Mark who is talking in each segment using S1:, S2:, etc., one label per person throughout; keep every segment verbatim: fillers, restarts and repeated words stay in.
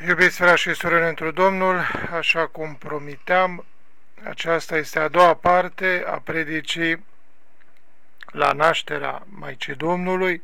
S1: Iubiți frați și surori întru Domnul, așa cum promiteam, aceasta este a doua parte a predicii la nașterea Maicii Domnului,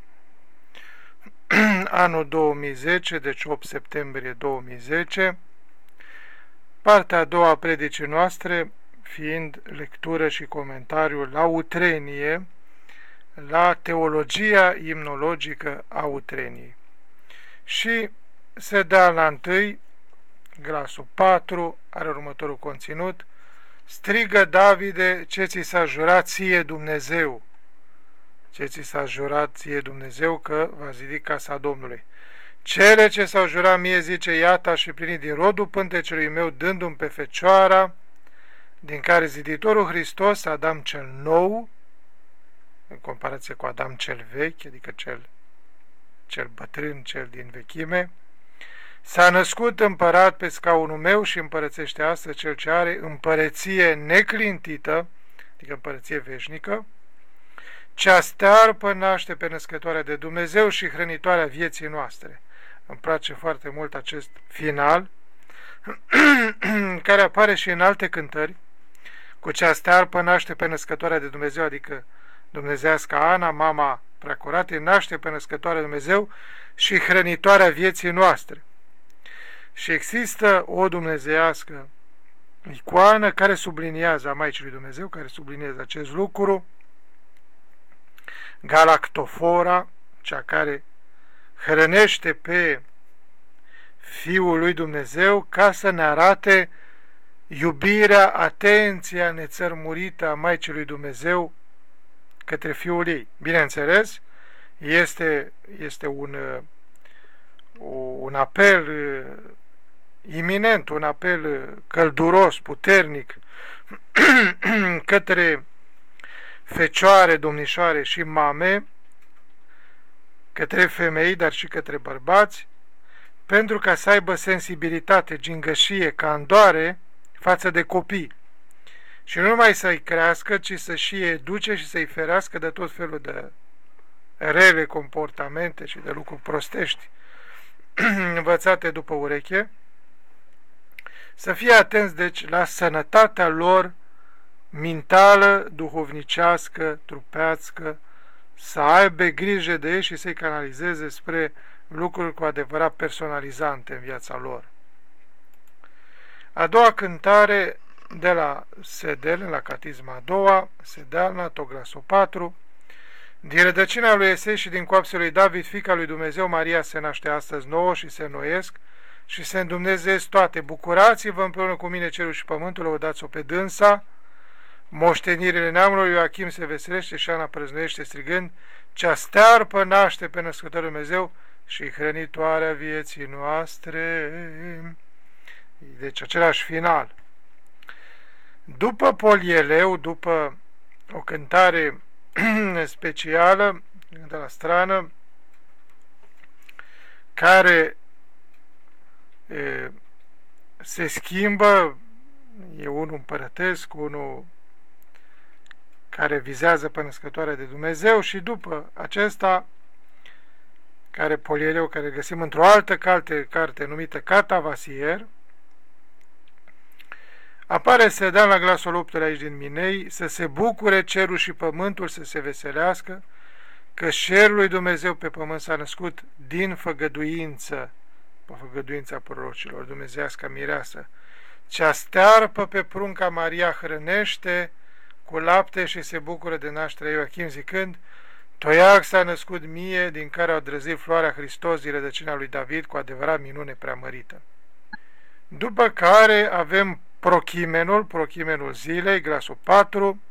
S1: anul două mii zece, deci opt septembrie două mii zece, partea a doua a predicii noastre fiind lectură și comentariu la utrenie, la teologia imnologică a utreniei. Și se dea la întâi, glasul patru, are următorul conținut: strigă Davide, ce ți s-a jurat ție Dumnezeu, ce ți s-a jurat ție Dumnezeu că va zidi casa Domnului. Cele ce s-au jurat mie, zice, iată, și plinit din rodul pântecelui meu, dându-mi pe fecioara, din care ziditorul Hristos, Adam cel nou, în comparație cu Adam cel vechi, adică cel, cel bătrân, cel din vechime, s-a născut împărat pe scaunul meu și împărățește astăzi cel ce are împărăție neclintită, adică împărăție veșnică, cea stearpă naște pe născătoarea de Dumnezeu și hrănitoarea vieții noastre. Îmi place foarte mult acest final, care apare și în alte cântări, cu cea stearpă naște pe născătoarea de Dumnezeu, adică dumnezească Ana, mama preacuratei, naște pe născătoarea de Dumnezeu și hrănitoarea vieții noastre. Și există o dumnezeiască icoană care subliniază, a Maicii lui Dumnezeu, care subliniază acest lucru, Galactofora, cea care hrănește pe Fiul lui Dumnezeu ca să ne arate iubirea, atenția nețărmurită a Maicii lui Dumnezeu către Fiul ei. Bineînțeles, este, este un, un apel iminent, un apel călduros, puternic către fecioare, domnișoare și mame, către femei, dar și către bărbați, pentru ca să aibă sensibilitate, gingășie, candoare față de copii. Și nu numai să-i crească, ci să și educe și să-i ferească de tot felul de rele comportamente și de lucruri prostești învățate după ureche. Să fie atenți, deci, la sănătatea lor mentală, duhovnicească, trupească, să aibă grijă de ei și să-i canalizeze spre lucruri cu adevărat personalizante în viața lor. A doua cântare de la Sedel, la catisma a doua, Sedealna, Toglasul patru, din rădăcina lui Esei și din coapsele lui David, fiica lui Dumnezeu, Maria se naște astăzi nouă și se înnoiesc și se îndumnezeesc toate. Bucurați-vă împreună cu mine cerul și pământul, lăudați-o pe dânsa. Moștenirile neamului, Ioachim se veselește și Ana prăznuiește strigând, cea stearpă naște pe născătorul Dumnezeu și hrănitoarea vieții noastre. Deci același final. După polieleu, după o cântare specială de la strană, care e, se schimbă, e unul împărătesc, unul care vizează pe născătoarea de Dumnezeu, și după acesta, care polieleu, care găsim într-o altă carte, carte numită Catavasier, apare să dea la glasul opt aici din Minei, să se bucure cerul și pământul, să se veselească, că șerul lui Dumnezeu pe pământ s-a născut din făgăduință, pe făgăduința prorocilor, dumnezeiasca mireasă. Cea stearpă pe prunca Maria hrănește cu lapte și se bucură de nașterea Ioachim, zicând, toiac s-a născut mie, din care au drăzit floarea Hristos din rădăcina lui David, cu adevărat minune preamărită. După care avem prochimenul, prochimenul zilei, glasul patru,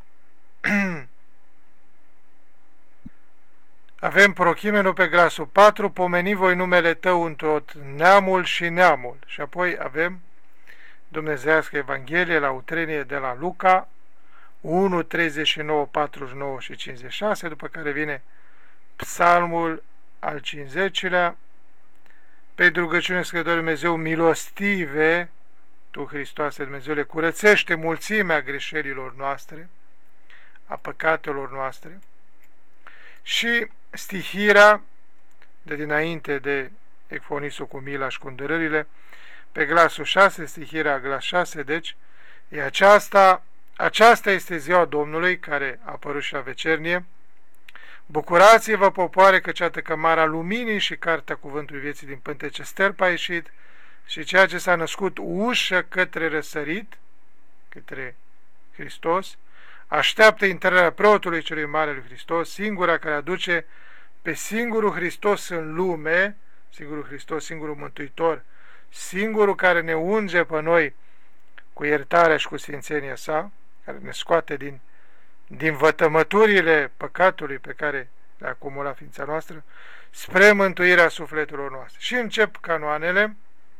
S1: avem prochimenul pe glasul patru, pomeni voi numele tău în tot neamul și neamul. Și apoi avem dumnezeiască Evanghelie la utrenie de la Luca, unu, treizeci și nouă, patruzeci și nouă și cincizeci și șase, după care vine psalmul al cincizecilea, pe rugăciune Sfântului Dumnezeu milostive, Tu, Hristoase Dumnezeule, curățește mulțimea greșelilor noastre, a păcatelor noastre, și stihirea de dinainte de ecfonisul cu mila și cu îndurările, pe glasul șase, stihirea glas șase, deci e aceasta, aceasta este ziua Domnului care a apărut și la vecernie. Bucurați-vă, popoare, că ceată cămara luminii și cartea cuvântului vieții din pântece sterp a ieșit și ceea ce s-a născut ușă către răsărit, către Hristos, așteaptă intrarea preotului celui mare lui Hristos, singura care aduce pe singurul Hristos în lume, singurul Hristos, singurul Mântuitor, singurul care ne unge pe noi cu iertarea și cu sfințenia sa, care ne scoate din, din vătămăturile păcatului pe care le-a acumulat ființa noastră, spre mântuirea sufletelor noastre. Și încep canoanele,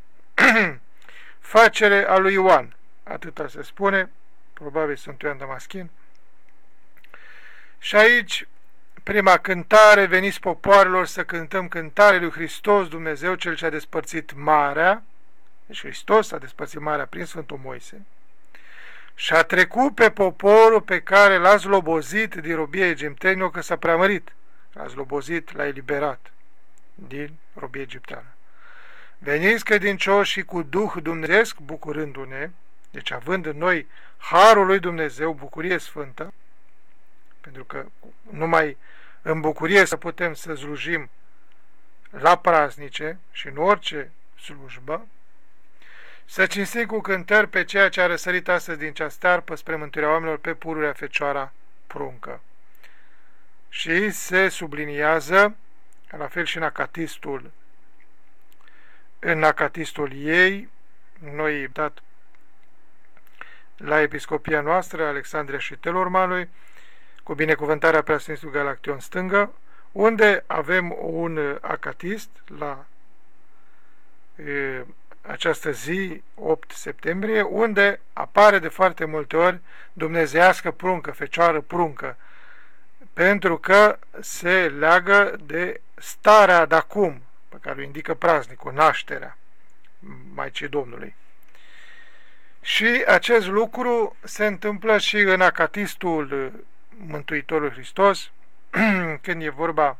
S1: facere a lui Ioan, atâta se spune, probabil sunt Ioan Damaschin. Și aici, prima cântare, veniți popoarelor să cântăm cântare lui Hristos Dumnezeu, Cel ce a despărțit marea, deci Hristos a despărțit marea prin Sfântul Moise, și a trecut pe poporul pe care l-a zlobozit din robia egiptenilor, că s-a preamărit, l-a zlobozit, l-a eliberat din robia egipteană. Veniți credincioși și cu Duh dumnezeesc, bucurându-ne, deci având în noi harul lui Dumnezeu, bucurie sfântă, pentru că numai în bucurie să putem să slujim la praznice și în orice slujbă, să cinstim cu cântări pe ceea ce a răsărit astăzi din cea stearpă spre mântuirea oamenilor, pe pururea Fecioara pruncă. Și se subliniază, la fel și în acatistul, în acatistul ei, noi dat la episcopia noastră, Alexandria și Telormanului, cu binecuvântarea Preasfințitului Galaction stângă, unde avem un acatist la e, această zi, opt septembrie, unde apare de foarte multe ori dumnezeiască pruncă, Fecioară pruncă, pentru că se leagă de starea de acum, pe care o indică praznicul, nașterea Maicii Domnului. Și acest lucru se întâmplă și în acatistul Mântuitorului Hristos, când e vorba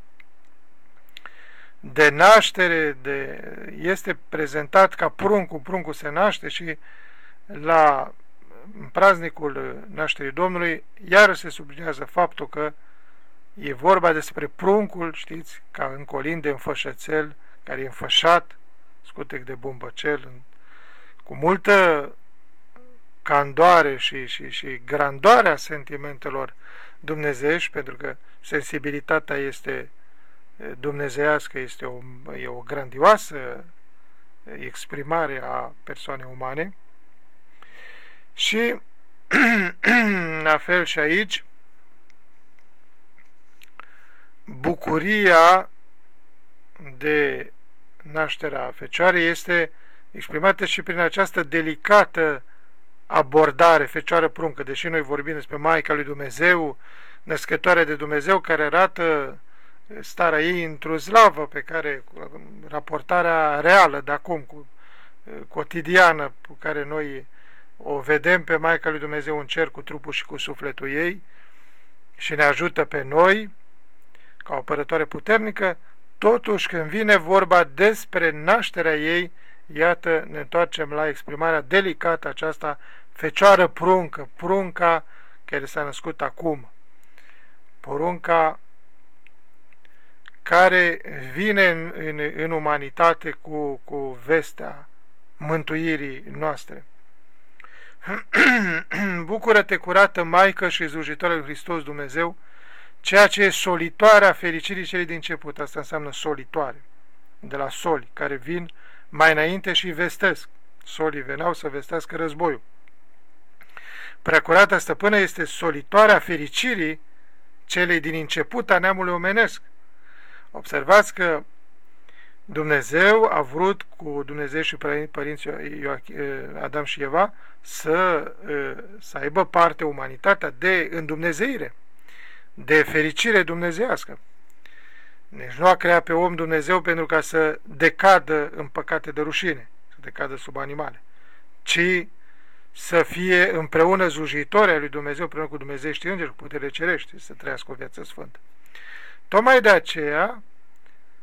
S1: de naștere, de, este prezentat ca pruncul, pruncul se naște și la praznicul nașterii Domnului iară se sublinează faptul că e vorba despre pruncul, știți, ca în colin de înfășățel, care e înfășat, scutec de bumbăcel, cu multă candoare și, și, și grandoarea sentimentelor dumnezeiești, pentru că sensibilitatea este dumnezeiască, este o, e o grandioasă exprimare a persoanei umane. Și la fel și aici, bucuria de nașterea Fecioarei este exprimată și prin această delicată abordare, Fecioară pruncă, deși noi vorbim despre Maica lui Dumnezeu, născătoarea de Dumnezeu, care arată starea ei într-o slavă pe care, raportarea reală de acum, cu, cotidiană, pe care noi o vedem pe Maica lui Dumnezeu în cer cu trupul și cu sufletul ei și ne ajută pe noi ca o apărătoare puternică, totuși când vine vorba despre nașterea ei, iată, ne întoarcem la exprimarea delicată aceasta, Fecioară pruncă, prunca care s-a născut acum, porunca care vine în, în, în umanitate cu, cu vestea mântuirii noastre. Bucură-te, curată Maică și slujitoare lui Hristos Dumnezeu, ceea ce e solitoarea fericirii celei din început. Asta înseamnă solitoare, de la soli, care vin mai înainte și vestesc. Solii veneau să vestească războiul. Preacurata stăpână este solitoarea fericirii celei din început a neamului omenesc. Observați că Dumnezeu a vrut cu Dumnezeu și părinții Adam și Eva să, să aibă parte umanitatea de îndumnezeire, de fericire dumnezeiască. Deci nu a creat pe om Dumnezeu pentru ca să decadă în păcate de rușine, să decadă sub animale, ci să fie împreună slujitori ai lui Dumnezeu, împreună cu Dumnezeiești îngeri, cu putere cerești, să trăiască o viață sfântă. Tocmai de aceea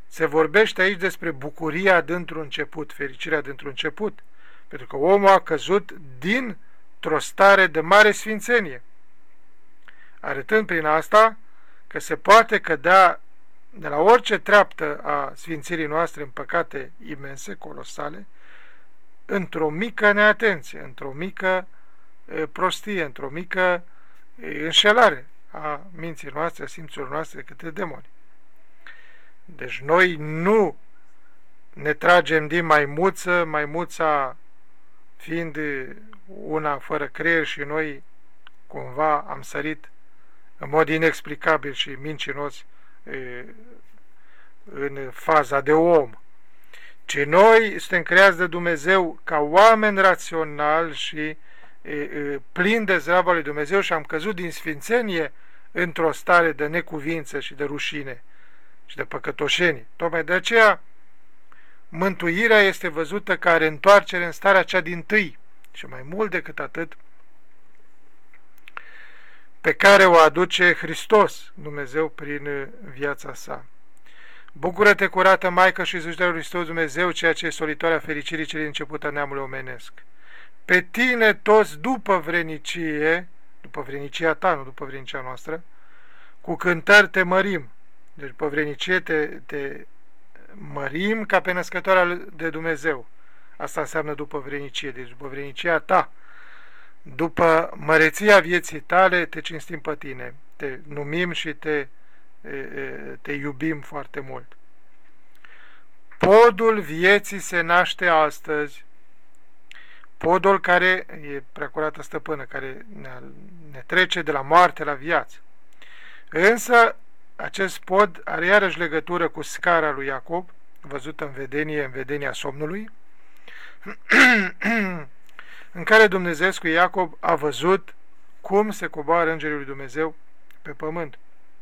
S1: Se vorbește aici despre bucuria dintr-un început, fericirea dintr-un început, pentru că omul a căzut dintr-o stare de mare sfințenie, arătând prin asta că se poate cădea de la orice treaptă a sfințirii noastre în păcate imense, colosale, într-o mică neatenție, într-o mică e, prostie, într-o mică e, înșelare a minții noastre, a simțurilor noastre de către demoni. Deci noi nu ne tragem din maimuță, maimuța fiind una fără creier și noi cumva am sărit în mod inexplicabil și mincinos e, în faza de om. Ci noi suntem creați de Dumnezeu ca oameni raționali și e, e, plini de zdravă lui Dumnezeu și am căzut din sfințenie într-o stare de necuvință și de rușine și de păcătoșenie. Tocmai de aceea mântuirea este văzută ca reîntoarcere în starea cea dintâi și mai mult decât atât pe care o aduce Hristos, Dumnezeu, prin viața sa. Bucură-te, curată Maică și Iisusului Hristos Dumnezeu, ceea ce e solitoarea fericirii celui început a neamului omenesc. Pe tine toți după vrenicie, după vrenicia ta, nu după vrenicia noastră, cu cântări te mărim. Deci după vrenicie te, te mărim ca pe născătoarea de Dumnezeu. Asta înseamnă după vrenicie, deci după vrenicia ta. După măreția vieții tale te cinstim pe tine, te numim și te, te iubim foarte mult. Podul vieții se naște astăzi, podul care e preacurată stăpână, care ne, ne trece de la moarte la viață. Însă acest pod are iarăși legătură cu scara lui Iacob, văzută în vedenie, în vedenia somnului, în care Dumnezeu cu Iacob a văzut cum se coboară îngerii lui Dumnezeu pe pământ.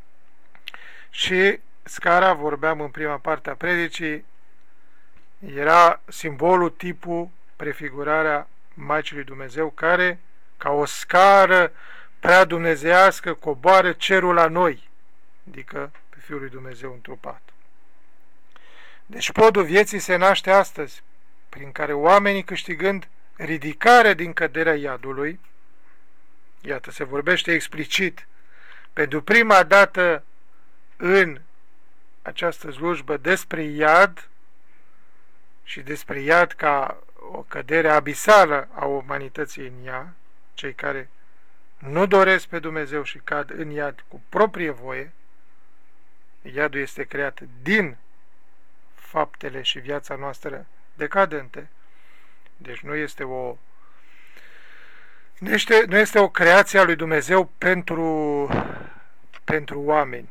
S1: Și scara, vorbeam în prima parte a predicii, era simbolul, tipul, prefigurarea Maicii lui Dumnezeu, care, ca o scară prea dumnezeiască, coboară cerul la noi, adică pe Fiul lui Dumnezeu întrupat. Deci podul vieții se naște astăzi, prin care oamenii, câștigând ridicarea din căderea iadului, iată, se vorbește explicit pentru prima dată în această slujbă despre iad și despre iad ca o cădere abisală a umanității în ea, cei care nu doresc pe Dumnezeu și cad în iad cu proprie voie. Iadul este creat din faptele și viața noastră decadente. Deci nu este o nu este, nu este o creație a lui Dumnezeu pentru, pentru oameni,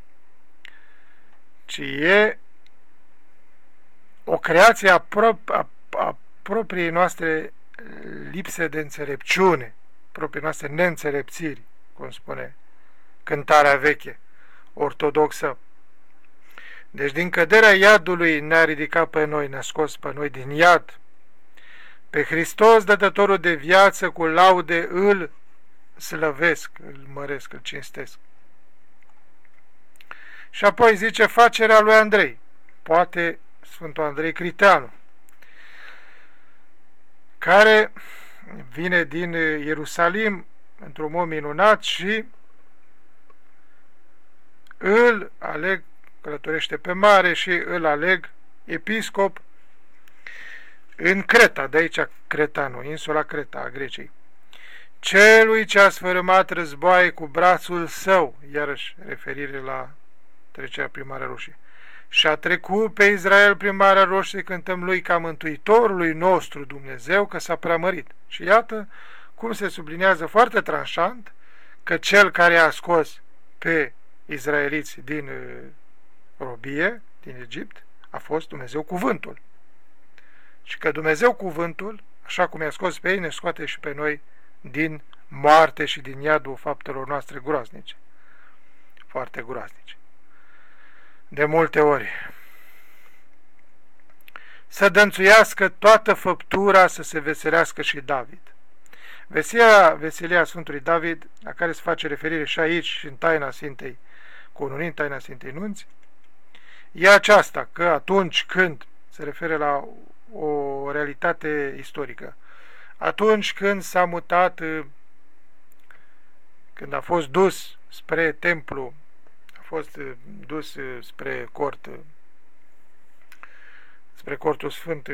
S1: ci e o creație a, pro, a, a propriei noastre lipse de înțelepciune, propriei noastre neînțelepțiri, cum spune cântarea veche ortodoxă. Deci din căderea iadului ne-a ridicat pe noi, ne-a scos pe noi din iad. Pe Hristos, dătătorul de viață, cu laude îl slăvesc, îl măresc, îl cinstesc. Și apoi zice facerea lui Andrei, poate Sfântul Andrei Criteanu, care vine din Ierusalim într-un mod minunat și îl aleg, călătorește pe mare și îl aleg episcop în Creta, de aici Cretanul, insula Creta a Greciei. Celui ce a sfărâmat războaie cu brațul său, iarăși referire la trecerea prin Marea Roșie, și a trecut pe Israel prin Marea Roșie, cântăm lui ca mântuitorului nostru Dumnezeu, că s-a preamărit. Și iată cum se subliniază foarte tranșant că cel care a scos pe izraeliți din robie, din Egipt, a fost Dumnezeu Cuvântul. Și că Dumnezeu Cuvântul, așa cum i-a scos pe ei, ne scoate și pe noi din moarte și din iadul faptelor noastre groaznice. Foarte groaznice. De multe ori. Să dănțuiască toată făptura, să se veselească și David. Veselia, veselia Sfântului David, la care se face referire și aici și în taina Sfintei Cununii, în taina Sfintei Nunți, e aceasta, că atunci când se referă la o realitate istorică, atunci când s-a mutat, când a fost dus spre templu, a fost dus spre cort, spre cortul sfânt,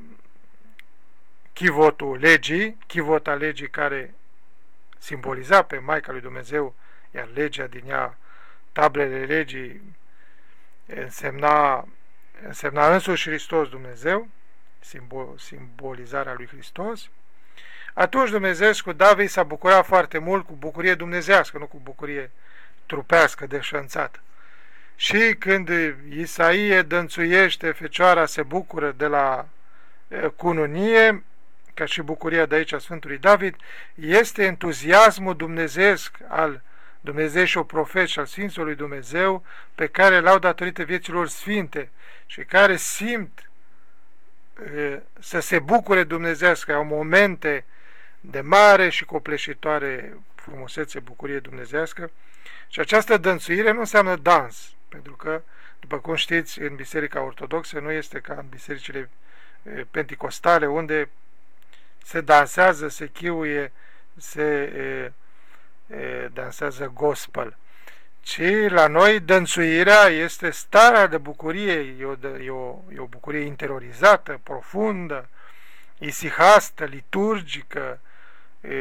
S1: chivotul legii, chivota legii care simboliza pe Maica lui Dumnezeu, iar legea din ea, tablele legii, însemna, însemna însuși Hristos Dumnezeu, simbol, simbolizarea lui Hristos. Atunci Dumnezeu cu David s-a bucurat foarte mult cu bucurie dumnezească, nu cu bucurie trupească, deșanțată. Și când Isaie dănțuiește, Fecioara se bucură de la cununie, ca și bucuria de aici a Sfântului David, este entuziasmul dumnezeesc al Dumnezeu și o profet și al Sfințului Dumnezeu, pe care l-au datorită vieților sfinte și care simt e, să se bucure dumnezească, au momente de mare și copleșitoare frumusețe, bucurie dumnezească. Și această dănțuire nu înseamnă dans, pentru că, după cum știți, în Biserica Ortodoxă nu este ca în bisericile e, penticostale, unde se dansează, se chiuie, se e, e, dansează gospel. Ci la noi dănțuirea este starea de bucurie, e o, e o, e o bucurie interiorizată, profundă, isihastă, liturgică, e,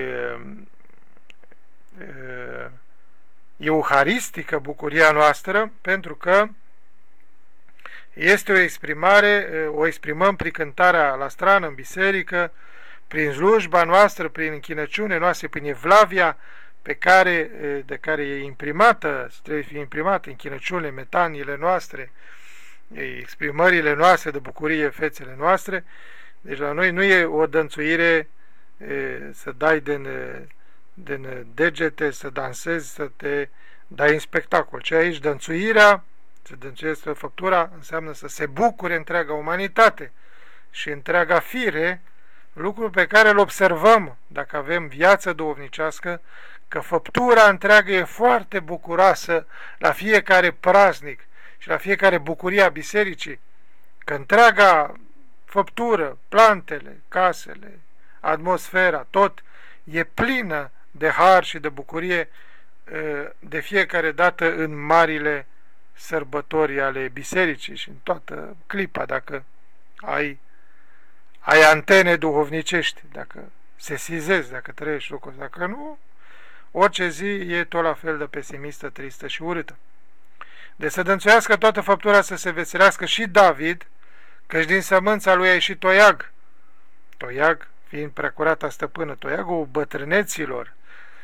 S1: e, euharistică bucuria noastră, pentru că este o exprimare, o exprimăm prin cântarea la strană în biserică, prin slujba noastră, prin închinăciune noastre, prin evlavia pe care, de care e imprimată, trebuie fi imprimată închinăciunile, metaniile noastre, exprimările noastre de bucurie, fețele noastre. Deci la noi nu e o dănțuire să dai din, din degete, să dansezi, să te dai în spectacol. Ce aici dănțuirea, să dănțuiesc făptura, înseamnă să se bucure întreaga umanitate și întreaga fire, lucru pe care îl observăm dacă avem viață duhovnicească, că făptura întreagă e foarte bucuroasă la fiecare praznic și la fiecare bucurie a bisericii, că întreaga făptură, plantele, casele, atmosfera, tot e plină de har și de bucurie de fiecare dată în marile sărbători ale bisericii și în toată clipa, dacă ai ai antene duhovnicești, dacă sesizezi, dacă trăiești lucruri, dacă nu, orice zi e tot la fel de pesimistă, tristă și urâtă. De să dănțuiască toată făptura, să se veselească și David, căci din sămânța lui a ieșit Toiag, Toiag fiind preacurata stăpână, Toiagul bătrâneților,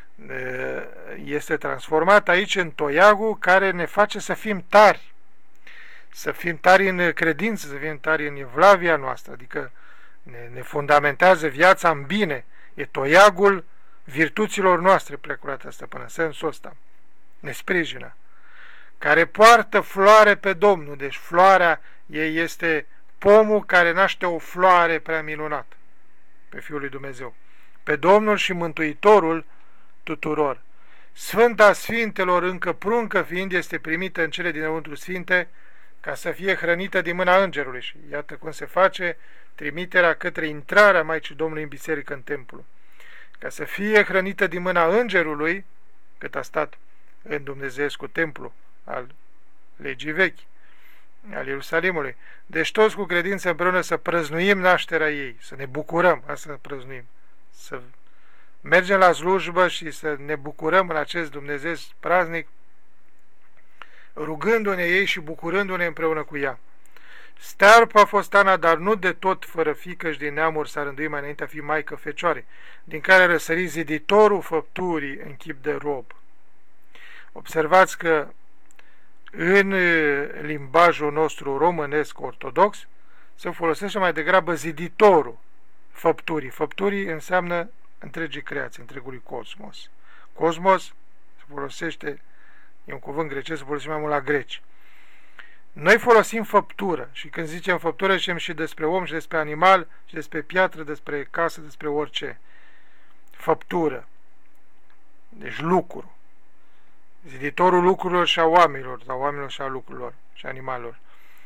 S1: este transformat aici în Toiagul care ne face să fim tari, să fim tari în credință, să fim tari în evlavia noastră, adică ne, ne fundamentează viața în bine, e Toiagul virtuților noastre, preacurata stăpână, în sensul ăsta, ne sprijină, care poartă floare pe Domnul, deci floarea ei este pomul care naște o floare prea minunată pe Fiul lui Dumnezeu, pe Domnul și Mântuitorul tuturor. Sfânta Sfintelor încă pruncă fiind este primită în cele dinăuntru sfinte ca să fie hrănită din mâna îngerului și iată cum se face trimiterea către intrarea Maicii Domnului în biserică, în templu, ca să fie hrănită din mâna îngerului cât a stat în Dumnezeescu templu al legii vechi, al Ierusalimului. Deci toți cu credință împreună să prăznuim nașterea ei, să ne bucurăm, asta să prăznuim, să mergem la slujbă și să ne bucurăm în acest Dumnezeu praznic, rugându-ne ei și bucurându-ne împreună cu ea. Stearpa fost Ana, dar nu de tot fără fică și din neamuri s-a rânduit mai înainte a fi Maică Fecioare, din care a răsărit ziditorul făpturii în chip de rob. Observați că în limbajul nostru românesc ortodox se folosește mai degrabă ziditorul făpturii. Făpturii înseamnă întregii creații, întregului cosmos. Cosmos se folosește, e un cuvânt grecesc, se folosește mai mult la greci. Noi folosim făptură și când zicem făptură zicem și despre om și despre animal și despre piatră, despre casă, despre orice. Făptură. Deci lucru. Ziditorul lucrurilor și a oamenilor, sau oamenilor și a lucrurilor și a animalelor.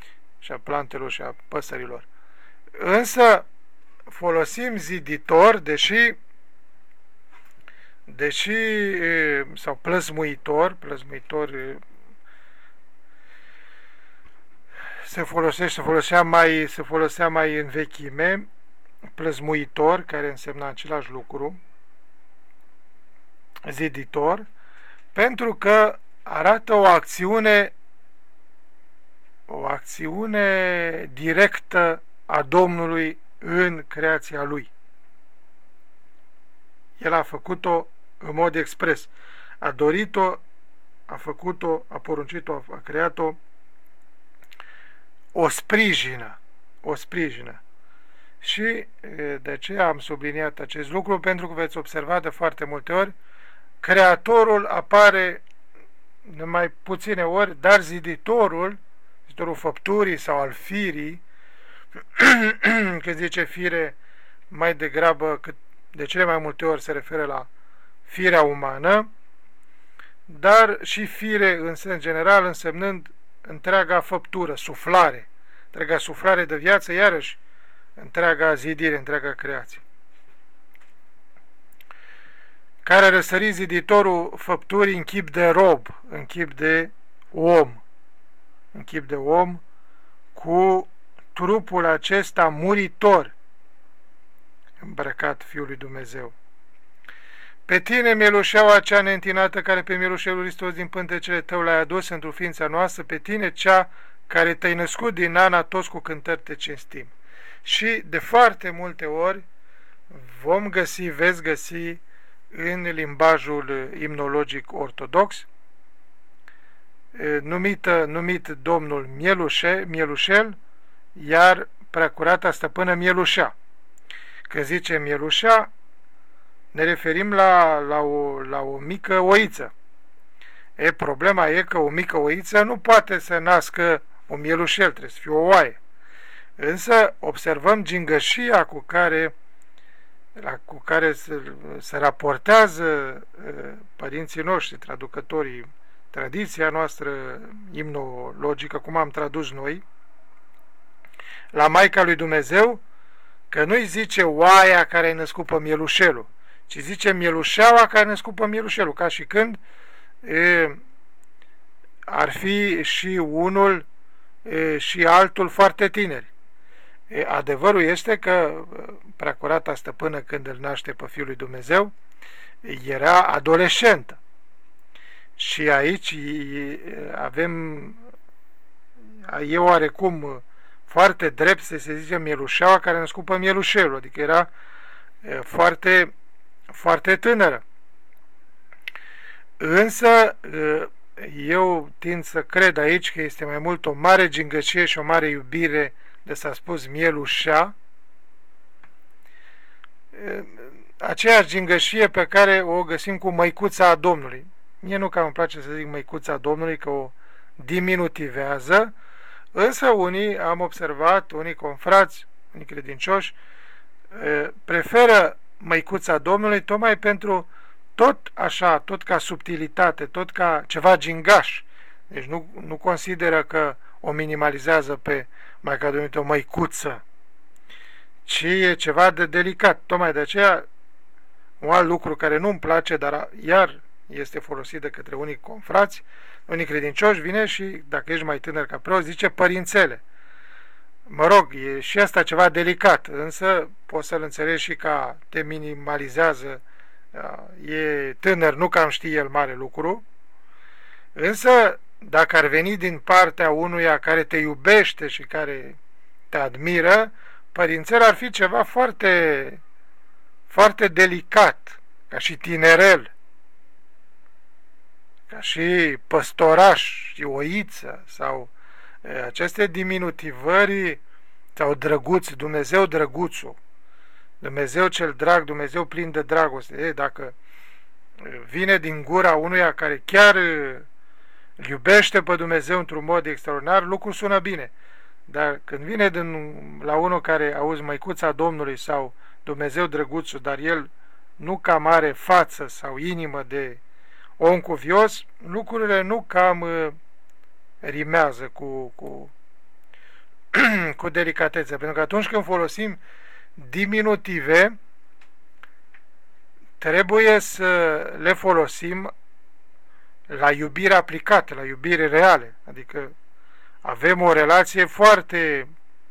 S1: și a plantelor și a păsărilor. Însă folosim ziditor, deși deși sau plăsmuitor, plăsmuitor se folosește, se folosea mai, se folosea mai în vechime, plăsmuitor, care însemna același lucru, ziditor, pentru că arată o acțiune o acțiune directă a Domnului în creația Lui. El a făcut-o în mod expres. A dorit-o, a făcut-o, a poruncit-o, a creat-o, o sprijină, o sprijină. Și de aceea am subliniat acest lucru, pentru că veți observa de foarte multe ori, Creatorul apare numai puține ori, dar ziditorul, ziditorul făpturii sau al firii, când zice fire, mai degrabă, cât de cele mai multe ori se referă la firea umană, dar și fire în sens general, însemnând întreaga făptură, suflare, întreaga suflare de viață, iarăși întreaga zidire, întreaga creație. Care a răsărit ziditorul făpturii în chip de rob, în chip de om, în chip de om, cu trupul acesta muritor, îmbrăcat Fiul lui Dumnezeu. Pe tine, mielușeaua cea neîntinată, care pe mielușelul Hristos din pântecele tău l-ai adus într-o ființa noastră, pe tine, cea care te-ai născut din Ana, toți cu cântări te cinstim. Și de foarte multe ori vom găsi, veți găsi în limbajul imnologic ortodox, numit, numit Domnul Mielușe, Mielușel, iar Preacurata Stăpână Mielușea. Când zice Mielușea, ne referim la, la, o, la o mică oiță. E, problema e că o mică oiță nu poate să nască un mielușel, trebuie să fie o oaie. Însă observăm gingășia cu care, la, cu care se, se raportează uh, părinții noștri, traducătorii, tradiția noastră imnologică, cum am tradus noi, la Maica lui Dumnezeu, că nu-i zice oaia care ai născut pe mielușelul, ci zice mielușeaua care ai născut pe mielușelul, ca și când e, ar fi și unul e, și altul foarte tineri. E, adevărul este că Preacurata Stăpână, când îl naște pe Fiul lui Dumnezeu, era adolescentă. Și aici avem, e oarecum foarte drept să se zice mielușeaua care a născut pe mielușelul, adică era foarte, foarte tânără. Însă eu tind să cred aici că este mai mult o mare gingăcie și o mare iubire de s-a spus mielușea, aceeași gingășie pe care o găsim cu măicuța a Domnului. Mie nu cam îmi place să zic măicuța Domnului, că o diminutivează, însă unii, am observat, unii confrați, unii credincioși, preferă măicuța Domnului tocmai pentru tot așa, tot ca subtilitate, tot ca ceva gingaș. Deci nu, nu consideră că o minimalizează pe Maica Domnului o măicuță, ci e ceva de delicat. Tocmai de aceea, un alt lucru care nu-mi place, dar iar este folosit de către unii confrați, unii credincioși, vine și, dacă ești mai tânăr ca preot, zice părințele. Mă rog, e și asta ceva delicat, însă poți să-l înțelegi și ca te minimalizează, e tânăr, nu cam știe el mare lucru, însă dacă ar veni din partea unuia care te iubește și care te admiră, părințel ar fi ceva foarte, foarte delicat, ca și tinerel, ca și păstoraș și oiță, sau e, aceste diminutivări, sau drăguț, Dumnezeu drăguțul, Dumnezeu cel drag, Dumnezeu plin de dragoste. E, dacă vine din gura unuia care chiar îl iubește pe Dumnezeu într-un mod extraordinar, lucrul sună bine. Dar când vine din, la unul care auzi măicuța Domnului sau Dumnezeu drăguțul, dar el nu cam are față sau inimă de om cuvios, lucrurile nu cam uh, rimează cu, cu, cu delicatețe, pentru că atunci când folosim diminutive, trebuie să le folosim la iubire aplicată, la iubire reale. Adică avem o relație foarte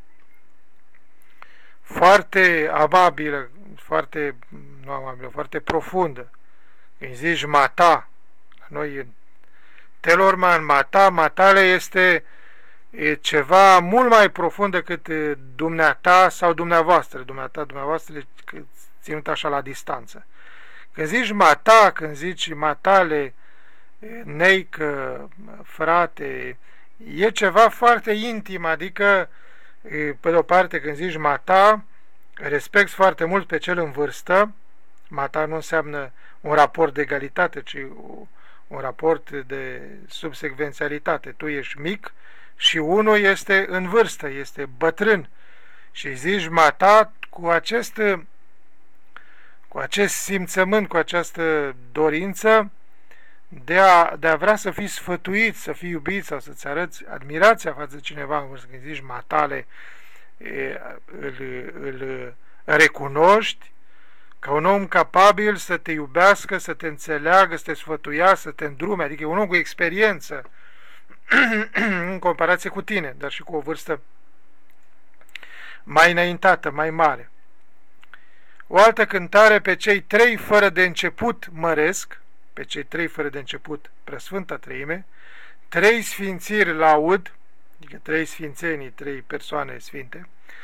S1: foarte amabilă, foarte, nu amabilă, foarte profundă. Când zici mata, la noi în Telorman, mata, matale este e ceva mult mai profund decât dumneata sau dumneavoastră. Dumneata, dumneavoastră e ținut așa la distanță. Când zici mata, când zici matale, neică, frate, e ceva foarte intim, adică pe de-o parte când zici mata, respecti foarte mult pe cel în vârstă. Mata nu înseamnă un raport de egalitate, ci un raport de subsecvențialitate. Tu ești mic și unul este în vârstă, este bătrân. Și zici mata cu acest, cu acest simțământ, cu această dorință de a, de a vrea să fii sfătuit, să fii iubit sau să-ți arăți admirația față de cineva în vârstă. Când zici matale, îl, îl recunoști ca un om capabil să te iubească, să te înțeleagă, să te sfătuia, să te îndrume, adică un om cu experiență în comparație cu tine, dar și cu o vârstă mai înaintată, mai mare. O altă cântare: pe cei trei fără de început măresc, pe cei trei fără de început, Preasfânta Treime, trei sfințiri laud, adică trei sfințenii, trei persoane sfinte,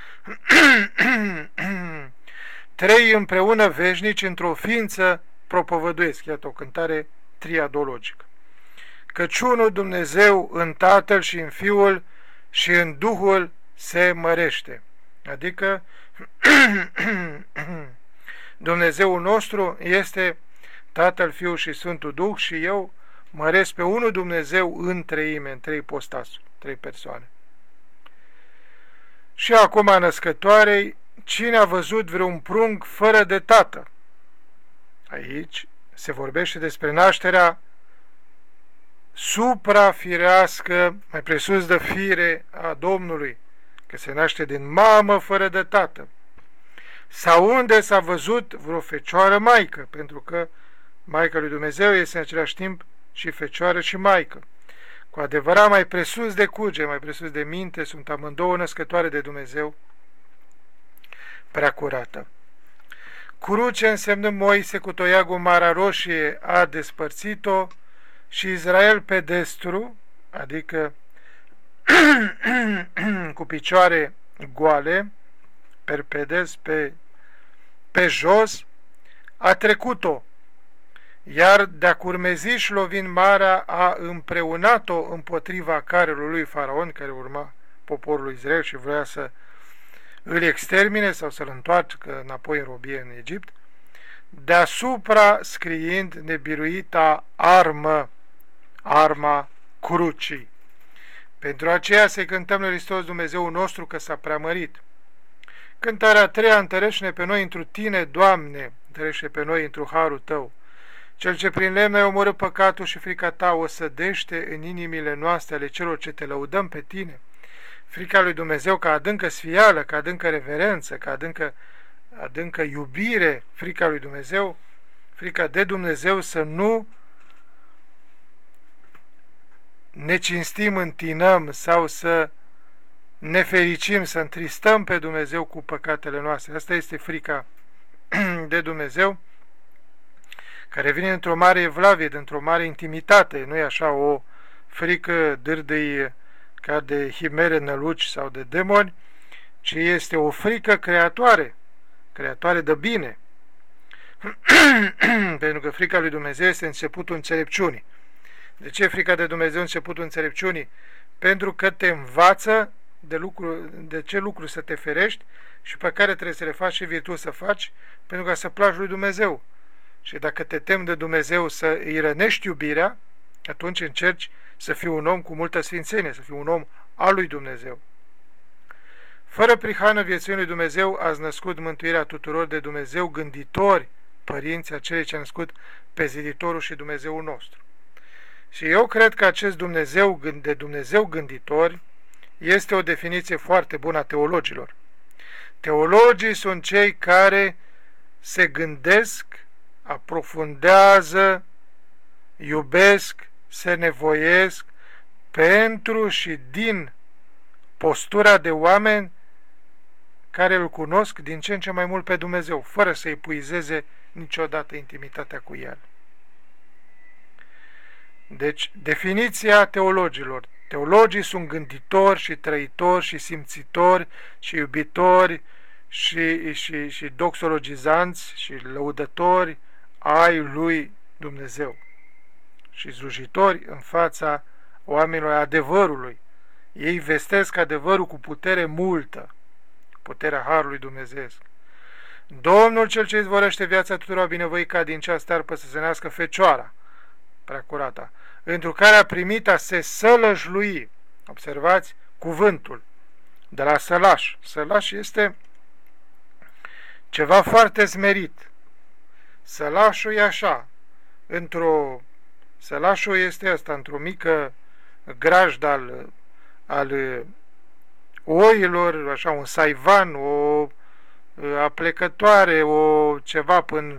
S1: trei împreună veșnici într-o ființă propovăduiesc. Iată o cântare triadologică. Căci unul Dumnezeu în Tatăl și în Fiul și în Duhul se mărește. Adică Dumnezeul nostru este Tatăl, Fiul și Sfântul Duh și eu măresc pe unul Dumnezeu în treime, în trei postasuri, trei persoane. Și acum a născătoarei: cine a văzut vreun prunc fără de tată? Aici se vorbește despre nașterea suprafirească, mai presus de fire, a Domnului, că se naște din mamă fără de tată. Sau unde s-a văzut vreo fecioară maică, pentru că Maica lui Dumnezeu este în același timp și fecioară și maică. Cu adevărat mai presus de cuge, mai presus de minte, sunt amândouă născătoare de Dumnezeu prea curată. Cruce însemnând Moise cu toiagul Marea Roșie a despărțit-o și Israel pe destru, adică cu picioare goale, perpedes, pe, pe jos, a trecut-o, iar de-a curmeziș lovind marea a împreunat-o împotriva carelui Faraon, care urma poporul Israel și vrea să îl extermine sau să-l întoarcă înapoi în robie în Egipt, deasupra scriind nebiruita armă, arma crucii. Pentru aceea să-i cântăm lui Hristos Dumnezeu nostru că s-a preamărit. Cântarea a treia: întărește-ne pe noi întru Tine, Doamne, întărește pe noi întru harul Tău. Cel ce prin lemn ai omorât păcatul și frica Ta o sădește în inimile noastre ale celor ce Te lăudăm pe Tine. Frica lui Dumnezeu ca adâncă sfială, ca adâncă reverență, ca adâncă, adâncă iubire, frica lui Dumnezeu, frica de Dumnezeu, să nu ne cinstim, întinăm sau să ne fericim, să întristăm pe Dumnezeu cu păcatele noastre. Asta este frica de Dumnezeu, care vine într-o mare evlavie, într-o mare intimitate. Nu e așa o frică dârdâi ca de himere, năluci sau de demoni, ci este o frică creatoare, creatoare de bine. Pentru că frica lui Dumnezeu este începutul înțelepciunii. De ce frica de Dumnezeu începutul înțelepciunii? Pentru că te învață de, lucru, de ce lucru să te ferești și pe care trebuie să le faci și virtuți să faci, pentru ca să placi lui Dumnezeu. Și dacă te temi de Dumnezeu să îi rănești iubirea, atunci încerci să fii un om cu multă sfințenie, să fii un om al lui Dumnezeu. Fără prihană vieții lui Dumnezeu ați născut mântuirea tuturor de Dumnezeu gânditori, părinții acelei ce a născut pe ziditorul și Dumnezeul nostru. Și eu cred că acest Dumnezeu de Dumnezeu gânditori este o definiție foarte bună a teologilor. Teologii sunt cei care se gândesc, aprofundează, iubesc, se nevoiesc pentru și din postura de oameni care îl cunosc din ce în ce mai mult pe Dumnezeu, fără să epuizeze niciodată intimitatea cu El. Deci, definiția teologilor. Teologii sunt gânditori și trăitori și simțitori și iubitori și, și, și doxologizanți și lăudători ai lui Dumnezeu și slujitori în fața oamenilor adevărului. Ei vestesc adevărul cu putere multă, puterea Harului Dumnezeesc. Domnul cel ce izvorăște viața tuturor a binevoit ca din cea stearpă să se nască Fecioara Preacurata, întru care a primit a se sălășlui. Observați cuvântul de la sălaș. Sălaș este ceva foarte smerit. Sălașul e așa, într-o sălașul este ăsta, într-o mică grajdă al, al oilor, așa, un saivan, o aplecătoare, o ceva până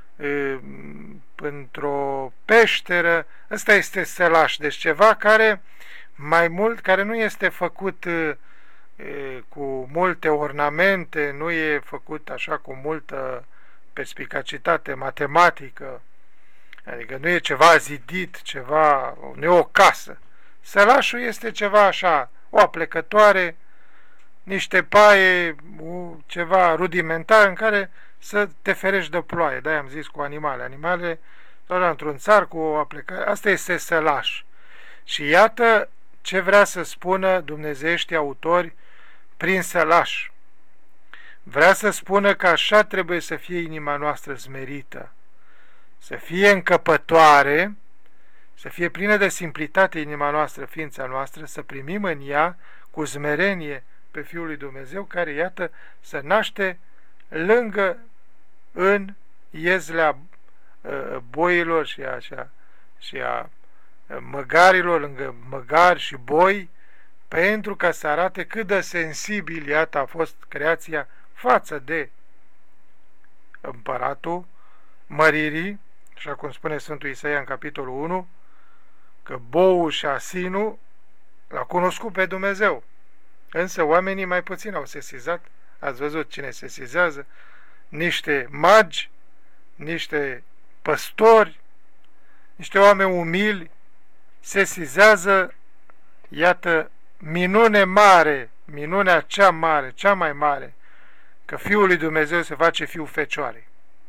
S1: într-o peșteră. Ăsta este sălaș, deci ceva care mai mult, care nu este făcut e, cu multe ornamente, nu e făcut așa cu multă perspicacitate matematică, adică nu e ceva zidit, ceva, nu e o casă. Sălașul este ceva așa, o aplecătoare, niște paie, ceva rudimentar în care să te ferești de ploaie. De-aia am zis cu animale. Animale, doar într-un țar cu o aplecare. Asta este sălaș. Și iată ce vrea să spună dumnezeieștii autori prin sălaș. Vrea să spună că așa trebuie să fie inima noastră smerită, să fie încăpătoare, să fie plină de simplitate inima noastră, ființa noastră, să primim în ea cu smerenie pe Fiul lui Dumnezeu, care, iată, se naște lângă, în iezlea boilor și a, și a, și a măgarilor, lângă măgari și boi, pentru ca să arate cât de sensibil, iată, a fost creația față de împăratul măririi, așa cum spune Sfântul Isaia în capitolul unu, că boul și asinul l-a cunoscut pe Dumnezeu. Însă oamenii mai puțin au sesizat. Ați văzut cine sesizează? Niște magi, niște păstori, niște oameni umili sesizează, iată, minune mare, minunea cea mare, cea mai mare, că Fiul lui Dumnezeu se face Fiul Fecioarei,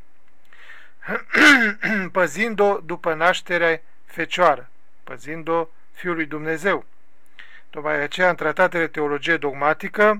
S1: păzind-o după nașterea Fecioară, păzind-o Fiul lui Dumnezeu. Tocmai aceea, în tratatele de teologie dogmatică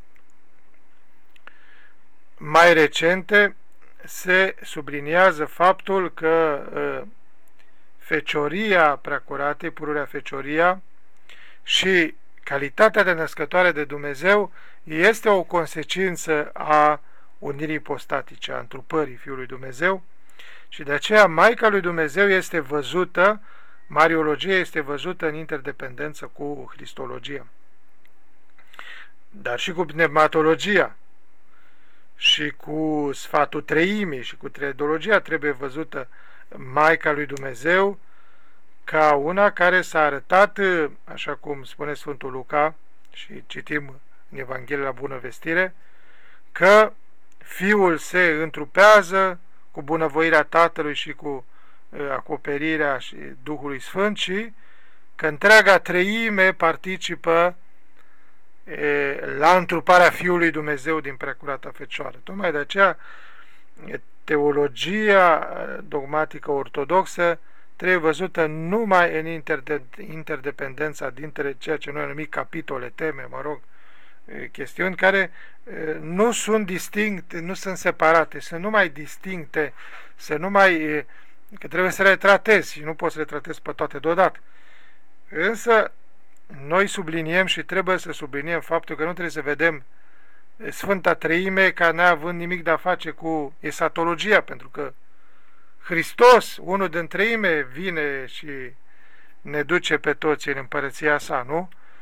S1: mai recente, se subliniază faptul că uh, Fecioria Preacuratei, pururea Fecioria și calitatea de născătoare de Dumnezeu este o consecință a unirii postatice, a întrupării Fiului Dumnezeu, și de aceea Maica lui Dumnezeu este văzută, Mariologia este văzută în interdependență cu Cristologia, dar și cu pneumatologia și cu sfatul treimii și cu tridologia trebuie văzută Maica lui Dumnezeu ca una care s-a arătat, așa cum spune Sfântul Luca și citim în Evanghelia la Bună Vestire, că Fiul se întrupează cu bunăvoirea Tatălui și cu acoperirea și Duhului Sfânt și că întreaga treime participă e, la întruparea Fiului Dumnezeu din Preacurata Fecioară. Tocmai de aceea teologia dogmatică ortodoxă trebuie văzută numai în interdependența dintre ceea ce noi numim capitole, teme, mă rog, chestiuni care nu sunt distincte, nu sunt separate, sunt numai distincte, să nu mai, că trebuie să le tratezi și nu poți să le tratezi pe toate deodată. Însă noi subliniem și trebuie să subliniem faptul că nu trebuie să vedem Sfânta Treime ca neavând nimic de a face cu esatologia, pentru că Hristos, unul din treime, vine și ne duce pe toți în împărăția sa, nu?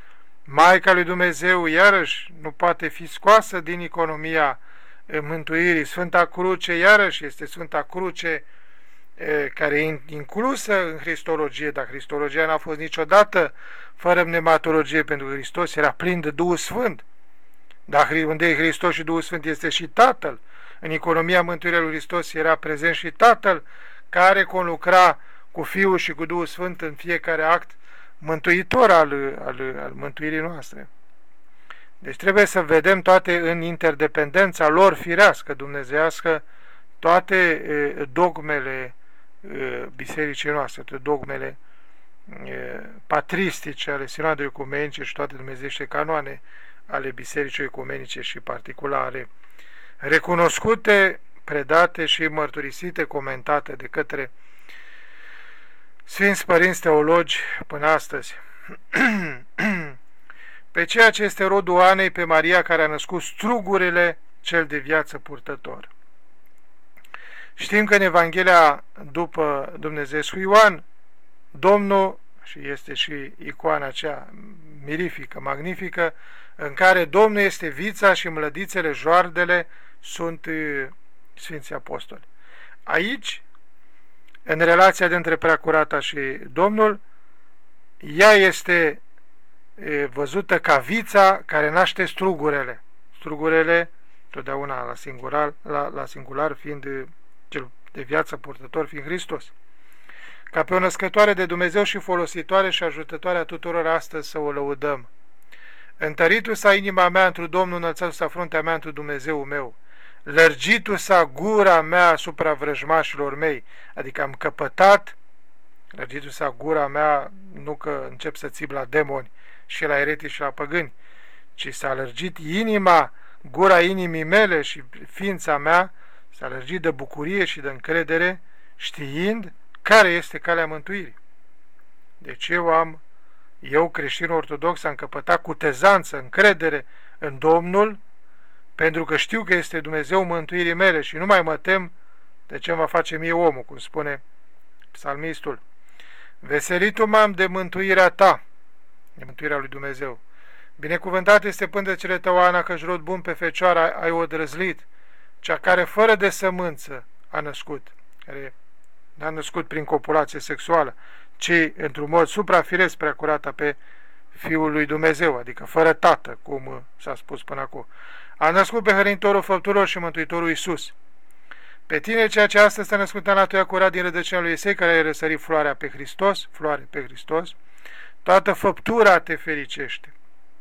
S1: Maica lui Dumnezeu, iarăși, nu poate fi scoasă din economia mântuirii. Sfânta Cruce, iarăși, este Sfânta Cruce care e inclusă în Cristologie, dar Cristologia n-a fost niciodată fără pneumatologie, pentru că Hristos era plin de Duhul Sfânt. Dar unde e Hristos și Duhul Sfânt este și Tatăl. În economia mântuirii lui Hristos era prezent și Tatăl, care conlucra cu Fiul și cu Duhul Sfânt în fiecare act mântuitor al, al, al mântuirii noastre. Deci trebuie să vedem toate în interdependența lor firească, dumnezeiască, toate e, dogmele e, bisericii noastre, toate dogmele e, patristice ale sinodului ecumenice și toate dumnezeiește canoane ale bisericii ecumenice și particulare, recunoscute, predate și mărturisite, comentate de către Sfinți Părinți Teologi până astăzi. Pe ceea ce este rodul Anei, pe Maria care a născut strugurile cel de viață purtător. Știm că în Evanghelia după Dumnezeescu Ioan, Domnul, și este și icoana aceea mirifică, magnifică, în care Domnul este vița și mlădițele, joardele, sunt Sfinții Apostoli. Aici, în relația dintre Preacurata și Domnul, ea este văzută ca vița care naște strugurele. Strugurele, totdeauna la singular, la, la singular fiind cel de viață purtător, fiind Hristos. Ca pe o născătoare de Dumnezeu și folositoare și ajutătoare a tuturor astăzi să o lăudăm. Întăritu-s-a inima mea întru Domnul, înălțatu-s-a fruntea mea întru Dumnezeul meu. Lărgitu-s-a gura mea asupra vrăjmașilor mei, adică am căpătat, lărgitu-s-a gura mea, nu că încep să țip la demoni și la eretici și la păgâni, ci s-a lărgit inima, gura inimii mele și ființa mea s-a lărgit de bucurie și de încredere, știind care este calea mântuirii. Deci eu am, eu creștin ortodox, am căpătat cu tezanță, încredere în Domnul, pentru că știu că este Dumnezeu mântuirii mele și nu mai mă tem de ce va face mie omul, cum spune psalmistul. Veselitul m-am de mântuirea ta, de mântuirea lui Dumnezeu. Binecuvântat este până cele tău, Ana, că-și rod bun pe fecioara ai o drăzlit, cea care fără de sămânță a născut, care n-a născut prin copulație sexuală, ci într-un mod suprafiresc preacurată pe Fiul lui Dumnezeu, adică fără tată, cum s-a spus până acum. A născut pe Hrănitorul făpturilor și Mântuitorul Iisus. Pe tine, ceea ce astăzi s-a născut Anatoia curat din rădăcina lui Isei, care a răsărit floarea pe Hristos, floare pe Hristos, toată făptura te fericește.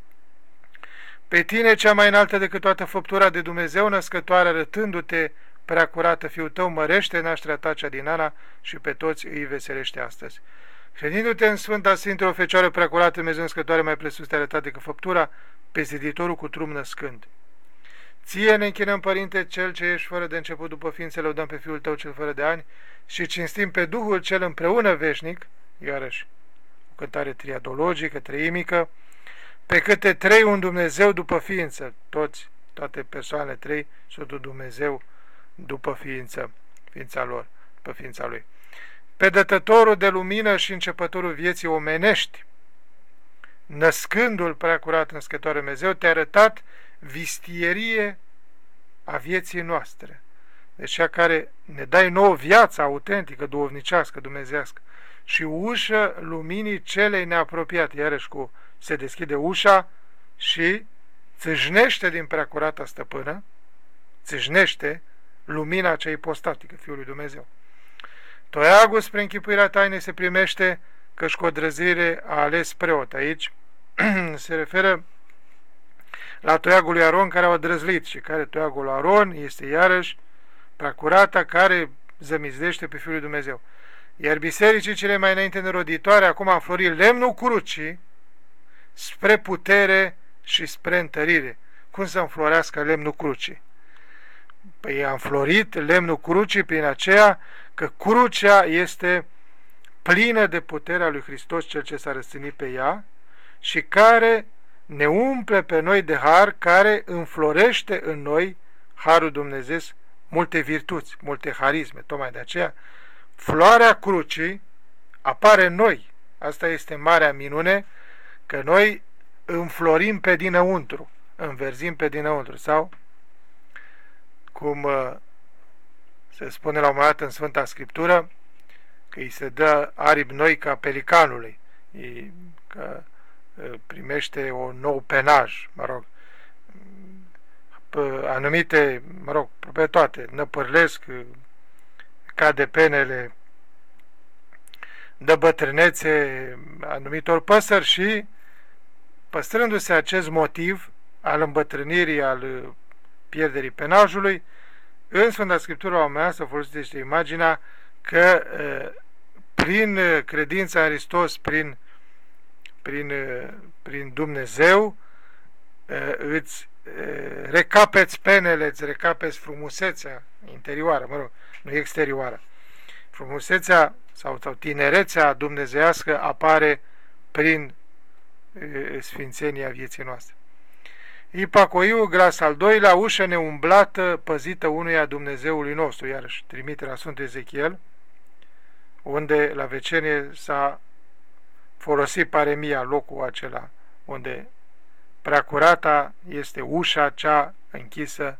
S1: Pe tine, cea mai înaltă decât toată făptura de Dumnezeu, născătoare, arătându-te preacurată, Fiul tău, mărește nașterea ta cea din Ana și pe toți îi veselește astăzi. Credindu-te în Sfânta Sfintelor Fecioară preacurată, Dumnezeu născătoare, mai presus te arătat decât făptura, pe ziditorul cu trum născând. Ție ne închinăm, Părinte, Cel ce ești fără de început, după ființele, lăudăm pe Fiul tău cel fără de ani și cinstim pe Duhul cel împreună veșnic, iarăși o cântare triadologică, treimică, pe câte trei un Dumnezeu după ființă, toți, toate persoanele trei sunt un Dumnezeu după ființă, ființa lor, după ființa Lui. Pe dătătorul de lumină și începătorul vieții omenești, născându-l preacurat născătoare Dumnezeu, te-a arătat vistierie a vieții noastre. Deci cea care ne dai nouă viața autentică, duhovnicească, dumnezească și ușă luminii celei neapropiate. Iarăși cu se deschide ușa și țâșnește din preacurata stăpână, țâșnește lumina cea ipostatică, Fiul lui Dumnezeu. Toiagul spre închipuirea tainei se primește căci cu o drăzire a ales preot. Aici se referă la toiagul lui Aron care au drăzlit și care toiagul lui Aron este iarăși preacurata care zămizdește pe Fiul lui Dumnezeu. Iar bisericii cele mai înainte neroditoare acum a înflorit lemnul crucii spre putere și spre întărire. Cum să înflorească lemnul crucii? Păi a înflorit lemnul crucii prin aceea că crucea este plină de puterea lui Hristos, Cel ce s-a răstignit pe ea și care ne umple pe noi de har, care înflorește în noi harul Dumnezeu, multe virtuți, multe harisme. Tocmai de aceea floarea crucii apare în noi. Asta este marea minune, că noi înflorim pe dinăuntru, înverzim pe dinăuntru, sau cum uh, se spune la un moment dat în Sfânta Scriptură, că îi se dă aripi noi ca pelicanului, îi, că uh, primește un nou penaj, mă rog, anumite, mă rog, pe toate, năpârlesc, cade penele, dă bătrânețe anumitor păsări și, păstrându-se acest motiv al îmbătrânirii, al pierderii penajului, în Sfânta Scriptură la un moment dat se folosește imaginea că prin credința în Hristos, prin, prin, prin Dumnezeu, îți recapeți penele, îți recapeți frumusețea interioară, mă rog, nu exterioară. Frumusețea sau, sau tinerețea dumnezeiască apare prin e, sfințenia vieții noastre. Ipacoiu, glas al doilea, ușă neumblată, păzită unuia Dumnezeului nostru, iarăși trimite la Sfântul Ezechiel, unde la vecenie s-a folosit paremia, locul acela, unde preacurata este ușa cea închisă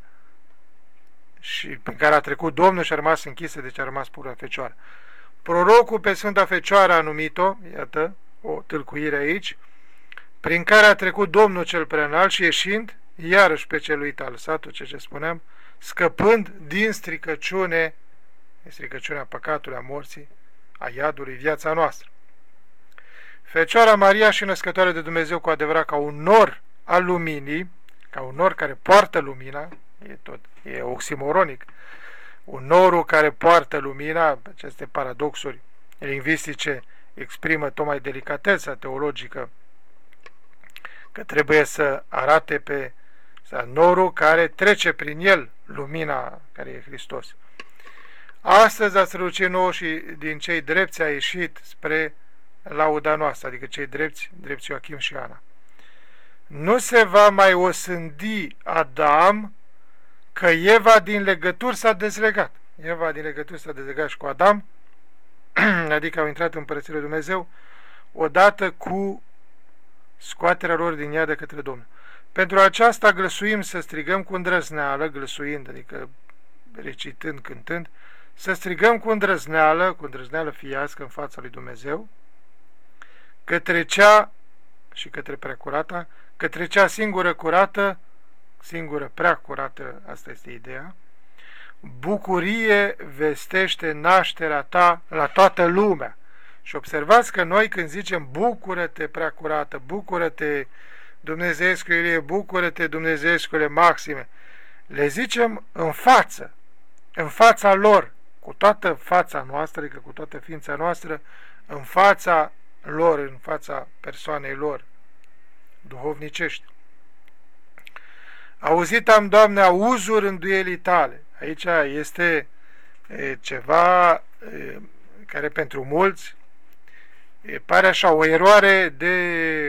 S1: și prin care a trecut Domnul și a rămas închisă, deci a rămas pură Fecioară. Prorocul pe Sfânta Fecioară a numit-o, iată, o tâlcuire aici, prin care a trecut Domnul cel preînalt și ieșind, iarăși pe cel uit al satului, ce, ce spuneam, scăpând din stricăciune, stricăciunea păcatului, a morții, a iadului, viața noastră. Fecioara Maria și născătoare de Dumnezeu cu adevărat ca un nor al luminii, ca un nor care poartă lumina, e tot, e oximoronic, un norul care poartă lumina, aceste paradoxuri lingvistice exprimă tocmai delicatețea teologică, că trebuie să arate pe să, norul care trece prin el lumina care e Hristos. Astăzi a strălucit nouă și din cei drepți a ieșit spre lauda noastră, adică cei drepți, drepți Ioachim și Ana. Nu se va mai osândi Adam că Eva din legături s-a dezlegat. Eva din legături s-a dezlegat și cu Adam, adică au intrat în Împărăția lui Dumnezeu, odată cu scoaterea lor din ea de către Domnul. Pentru aceasta glăsuim să strigăm cu îndrăzneală, glăsuind, adică recitând, cântând, să strigăm cu îndrăzneală, cu îndrăzneală fiască în fața lui Dumnezeu, către cea și către preacurata, către cea singură curată, singură prea curată, asta este ideea, bucurie vestește nașterea ta la toată lumea. Și observați că noi când zicem bucură-te prea curată, bucură-te Dumnezeescurile, bucură-te Dumnezeescule maxime, le zicem în față, în fața lor, cu toată fața noastră, adică cu toată ființa noastră, în fața lor, în fața persoanei lor duhovnicești. Auzit am, Doamne, auzul rânduielii tale. Aici este e, ceva e, care pentru mulți e, pare așa o eroare de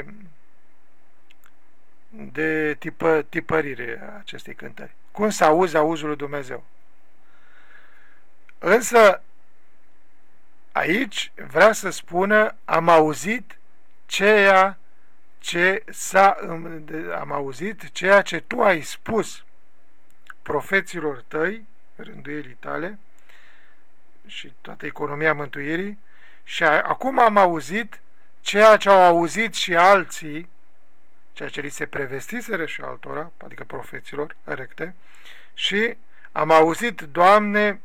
S1: de tipă, tipărire a acestei cântări. Cum să auzi auzul lui Dumnezeu? Însă aici vrea să spună am auzit ceea ce s-a, am auzit ceea ce tu ai spus profeților tăi, rânduielii tale și toată economia mântuirii, și acum am auzit ceea ce au auzit și alții, ceea ce li se prevestiseră și altora, adică profeților recte, și am auzit, Doamne,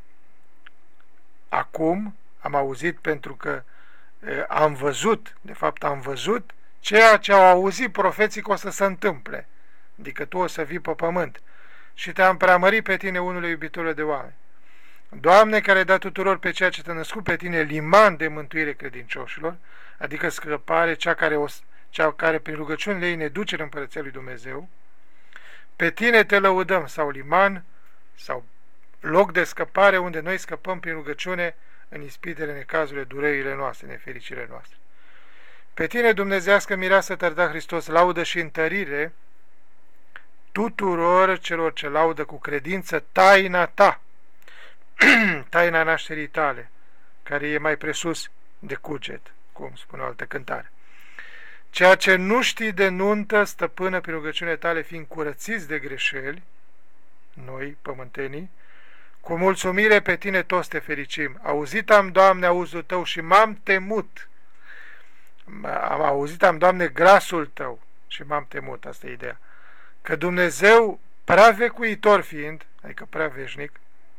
S1: acum am auzit pentru că e, am văzut, de fapt am văzut ceea ce au auzit profeții că o să se întâmple, adică tu o să vii pe pământ și te-am preamărit pe tine, unule iubitorule de oameni. Doamne, care ai dat tuturor pe ceea ce te-a născut pe tine liman de mântuire credincioșilor, adică scăpare, cea care, o, cea care prin rugăciunile ei ne duce în Împărăția lui Dumnezeu, pe tine te lăudăm, sau liman, sau loc de scăpare unde noi scăpăm prin rugăciune în ispitele, necazurile, durerile noastre, nefericirile noastre. Pe tine, dumnezească mireasă, te-ar da Hristos laudă și întărire tuturor celor ce laudă cu credință taina ta, taina nașterii tale, care e mai presus de cuget, cum spune o altă cântare. ceea ce nu știi de nuntă, stăpână, prin rugăciunile tale, fiind curățiți de greșeli, noi, pământenii, cu mulțumire pe tine toți te fericim. Auzit am, Doamne, auzul tău și m-am temut. Am auzit am, Doamne, glasul tău și m-am temut, asta e ideea. Că Dumnezeu, prea vecuitor fiind, adică prea veșnic,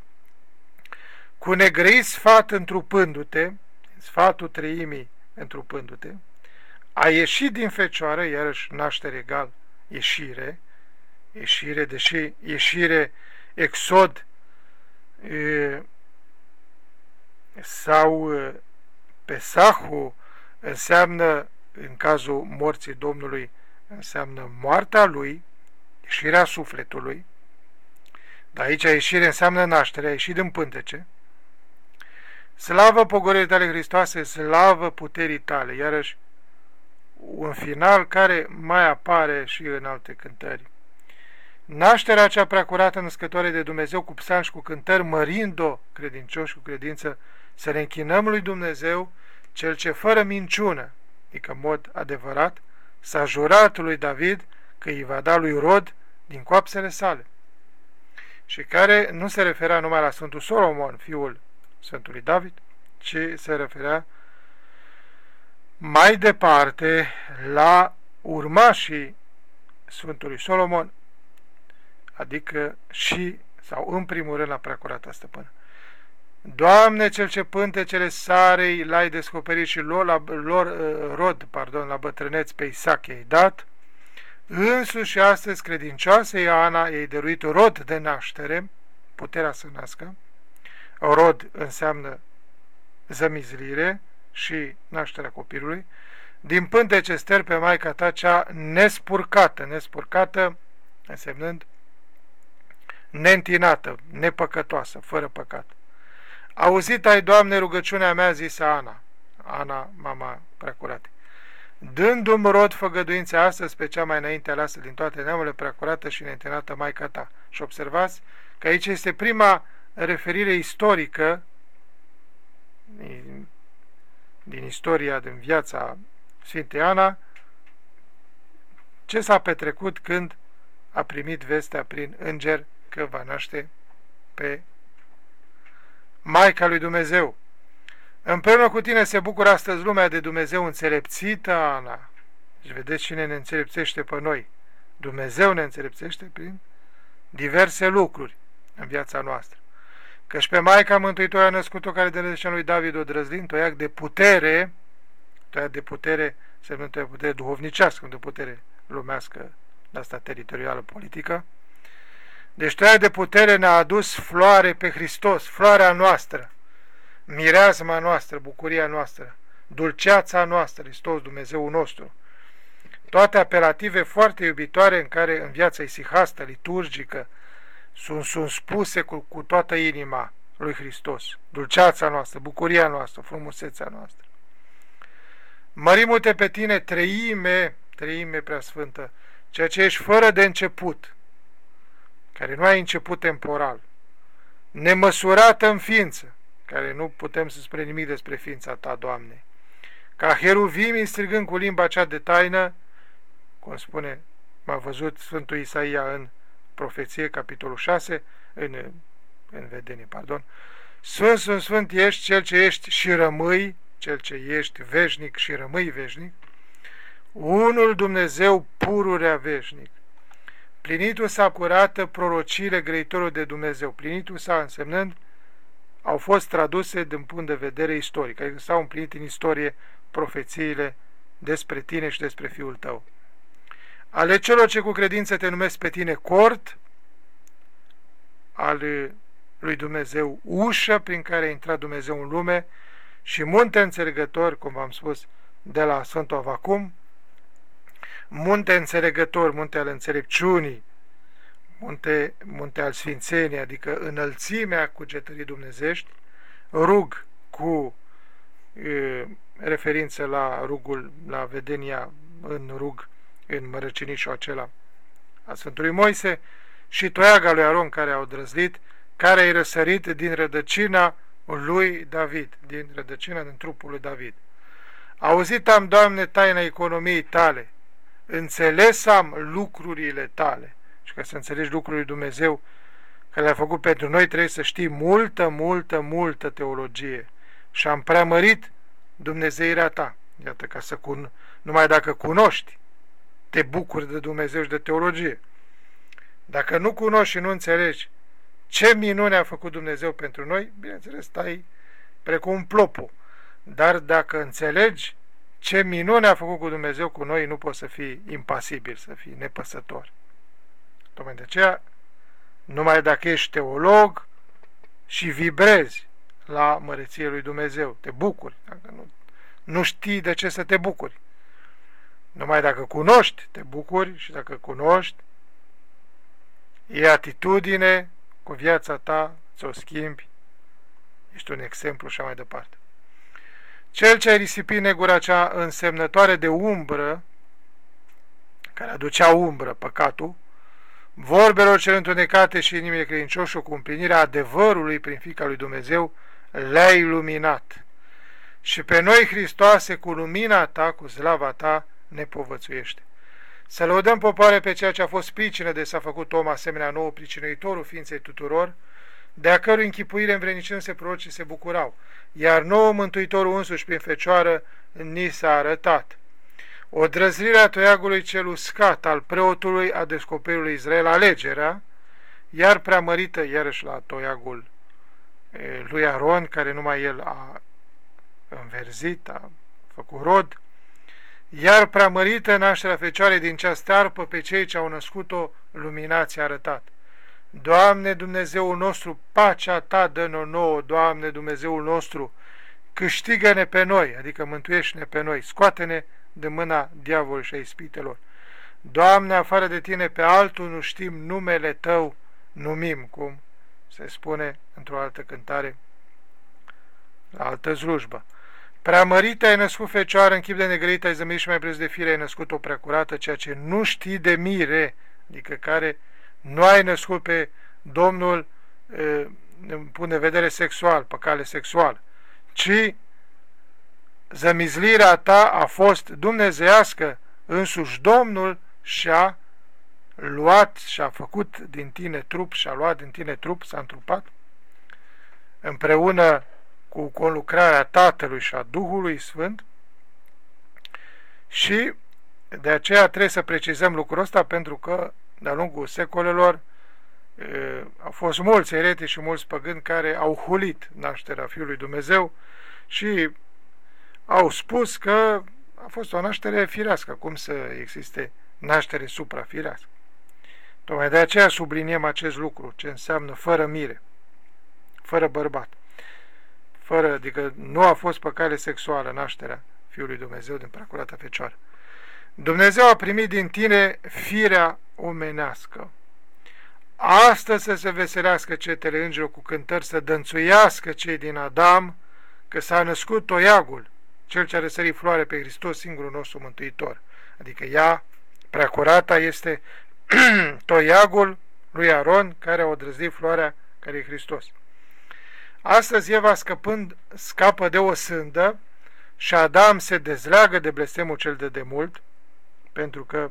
S1: cu negrăit sfat întrupându-te, sfatul treimii întrupându-te, a ieșit din fecioară, iarăși naștere egal, ieșire, ieșire, deși ieșire, exod e, sau e, Pesahu înseamnă, în cazul morții Domnului, înseamnă moartea lui, ieșirea sufletului, dar aici ieșire înseamnă nașterea, a ieșit din pântece. Slavă pogorârii tale, Hristoase, slavă puterii tale, iarăși un final care mai apare și în alte cântări. Nașterea cea preacurată născătoare de Dumnezeu cu psalmi și cu cântări, mărind-o credincioși cu credință, să ne închinăm lui Dumnezeu, cel ce fără minciună, adică în mod adevărat, s-a jurat lui David că îi va da lui rod din coapsele sale, și care nu se referea numai la Sfântul Solomon, fiul Sfântului David, ci se referea mai departe la urmașii Sfântului Solomon, adică și, sau în primul rând, la preacurata stăpână. Doamne, cel ce pântecele sarei l-ai descoperit și lor, la, lor rod, pardon, la bătrâneți pe Isaac i-ai dat, însuși și astăzi credincioasei Ana i-ai dăruit rod de naștere, puterea să nască. Rod înseamnă zămizlire și nașterea copilului, din pântece ster pe maica ta cea nespurcată, nespurcată însemnând neîntinată, nepăcătoasă, fără păcat. Auzit ai, Doamne, rugăciunea mea, zise Ana, Ana, mama preacurate, dându-mi rod făgăduințe astăzi pe cea mai înainte aleasă din toate neamurile, preacurată și neîntinată maica ta. Și observați că aici este prima referire istorică din, din istoria, din viața Sfintei Ana, ce s-a petrecut când a primit vestea prin înger că va naște pe Maica lui Dumnezeu. Împreună cu tine se bucură astăzi lumea de Dumnezeu înțelepțită, Ana. Deci vedeți cine ne înțelepțește pe noi. Dumnezeu ne înțelepțește prin diverse lucruri în viața noastră. Căci pe Maica Mântuitoare a născut-o, care de rădăcina lui David o drăzlind, toiac de putere, toiac de putere, semnând toiac putere duhovnicească, de putere lumească, de asta teritorială politică. Deci toiac de putere ne-a adus floare pe Hristos, floarea noastră, mireasma noastră, bucuria noastră, dulceața noastră, Hristos, Dumnezeul nostru. Toate apelative foarte iubitoare în care în viața isihastă, liturgică, sunt, sunt spuse cu, cu toată inima lui Hristos. Dulceața noastră, bucuria noastră, frumusețea noastră. Mărim-te pe tine, treime, treime preasfântă, ceea ce ești fără de început, care nu ai început temporal, nemăsurată în ființă, care nu putem să spune nimic despre ființa ta, Doamne, ca heruvimii strigând cu limba cea de taină, cum spune, m-a văzut Sfântul Isaia în profeție, capitolul șase, în, în vedenie, pardon, Sfânt, Sfânt, Sfânt ești, cel ce ești și rămâi, cel ce ești veșnic și rămâi veșnic, unul Dumnezeu pururea veșnic. Plinitul s-a curată prorociile grăitorul de Dumnezeu. Plinitul s-a însemnând, au fost traduse din punct de vedere istoric, adică s-au împlinit în istorie profețiile despre tine și despre Fiul tău. Ale celor ce cu credință te numesc pe tine cort, al lui Dumnezeu ușă prin care a intrat Dumnezeu în lume și munte înțelegător, cum v-am spus de la Sfântul Avacum, munte înțelegător, munte al înțelepciunii, munte, munte al sfințenii, adică înălțimea cugetării dumnezești, rug cu e, referință la rugul, la vedenia în rug, în mărăcinișul acela a Sfântului Moise, și toiaga lui Aron care au drăzlit, care ai răsărit din rădăcina lui David, din rădăcina din trupul lui David. Auzit am, Doamne, taina economiei Tale, înțeles am lucrurile Tale. Și ca să înțelegi lucrurile lui Dumnezeu care le-a făcut pentru noi, trebuie să știi multă, multă, multă teologie. Și am preamărit Dumnezeirea Ta. Iată, ca să cun... numai dacă cunoști, te bucuri de Dumnezeu și de teologie. Dacă nu cunoști și nu înțelegi ce minune a făcut Dumnezeu pentru noi, bineînțeles, stai precum plopul. Dar dacă înțelegi ce minune a făcut cu Dumnezeu cu noi, nu poți să fii impasibil, să fii nepăsător. Tocmai de aceea, numai dacă ești teolog și vibrezi la măreție lui Dumnezeu, te bucuri. Dacă nu, nu știi de ce să te bucuri. Numai dacă cunoști, te bucuri, și dacă cunoști, e atitudine cu viața ta, ți-o schimbi, ești un exemplu și mai departe. Cel ce a risipit negura cea însemnătoare de umbră, care aducea umbră, păcatul, vorbelor cele întunecate și inimile credincioșilor cu împlinirea adevărului prin Fiica lui Dumnezeu, le-a iluminat. Și pe noi, Hristoase, cu lumina ta, cu slava ta, ne povățuiește. Să lăudăm, popoare, pe ceea ce a fost pricină de s-a făcut om asemenea nouă, pricinuitorul ființei tuturor, de a cărui închipuire învrednicându-se prorocii se bucurau, iar nouă Mântuitorul însuși prin Fecioară ni s-a arătat. O drăzrire a toiagului cel uscat al preotului a descoperiului lui Israel alegerea, iar preamărită iarăși la toiagul e, lui Aron, care numai el a înverzit, a făcut rod, iar preamărită nașterea Fecioarei din cea stearpă pe cei ce au născut-o, luminația arătat. Doamne Dumnezeul nostru, pacea Ta dă-ne nouă, Doamne Dumnezeul nostru, câștigă-ne pe noi, adică mântuiește-ne pe noi, scoate-ne de mâna diavolului și a ispitelor. Doamne, afară de Tine pe altul nu știm, numele Tău numim, cum se spune într-o altă cântare, la altă slujbă. Preamărită ai născut Fecioară, în chip de negrăită ai zămit și mai preț de fire ai născut o preacurată, ceea ce nu știi de mire, adică care nu ai născut pe Domnul în punct de vedere sexual, pe cale sexuală, ci zămizlirea ta a fost dumnezeiască, însuși Domnul și-a luat și-a făcut din tine trup, și-a luat din tine trup, s-a întrupat, împreună cu conlucrarea Tatălui și a Duhului Sfânt, și de aceea trebuie să precizăm lucrul ăsta, pentru că de-a lungul secolelor e, au fost mulți eretici și mulți păgâni care au hulit nașterea Fiului Dumnezeu și au spus că a fost o naștere firească, cum să existe naștere suprafirească. Tocmai de aceea subliniem acest lucru, ce înseamnă fără mire, fără bărbat, fără, adică nu a fost pe cale sexuală nașterea Fiului Dumnezeu din preacurata Fecioară. Dumnezeu a primit din tine firea omenească. Astăzi să se veselească cetele îngerilor cu cântări, să dănțuiască cei din Adam, că s-a născut toiagul, cel ce a răsărit floare pe Hristos, singurul nostru mântuitor. Adică ea, preacurata, este toiagul lui Aron, care a odrăznit floarea care e Hristos. Astăzi Eva, scăpând, scapă de o sândă și Adam se dezleagă de blestemul cel de demult, pentru că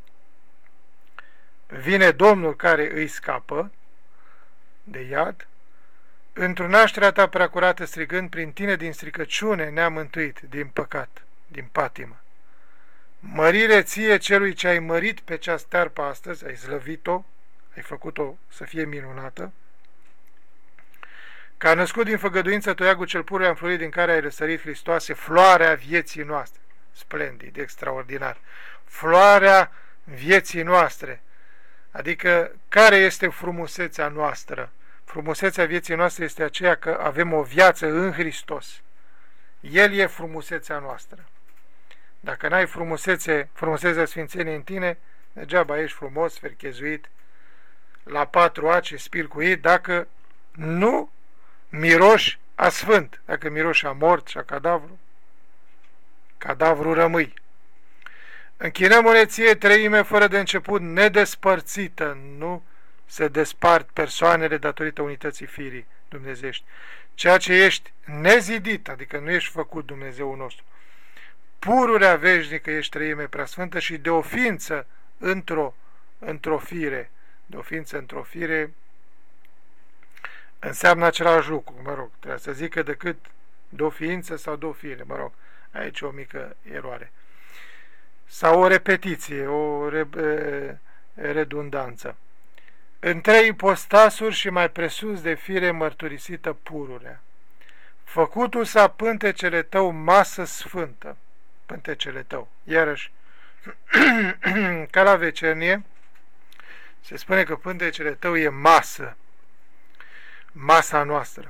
S1: vine Domnul care îi scapă de iad, într-o nașterea ta preacurată, strigând, prin tine din stricăciune ne-am mântuit, din păcat, din patimă. Mărire ție celui ce ai mărit pe cea stearpă astăzi, ai slăvit-o, ai făcut-o să fie minunată, că a născut din făgăduință toiagul cel pururea înflorit, din care ai răsărit, Hristoase, floarea vieții noastre. Splendid, extraordinar. Floarea vieții noastre. Adică, care este frumusețea noastră? Frumusețea vieții noastre este aceea că avem o viață în Hristos. El e frumusețea noastră. Dacă n-ai frumusețe, frumusețea sfințeniei în tine, degeaba ești frumos, ferchezuit, la patru aci, spircuit, dacă nu miroși a sfânt, dacă miroși a mort și a cadavru, cadavru rămâi. Închinăm-ne ție treime fără de început, nedespărțită, nu se despart persoanele datorită unității firii dumnezeiești, ceea ce ești nezidit, adică nu ești făcut Dumnezeul nostru, pururea veșnică ești Treime Preasfântă și de o ființă într-o într-o fire. De o ființă într-o fire înseamnă același lucru, mă rog, trebuie să zică decât de o ființă sau de o fire, mă rog, aici o mică eroare. Sau o repetiție, o re, redundanță. În trei ipostasuri și mai presus de fire mărturisită pururea. Făcutul s-a pântecele tău masă sfântă, pântecele tău. Iarăși, ca la vecernie, se spune că pântecele tău e masă, masa noastră.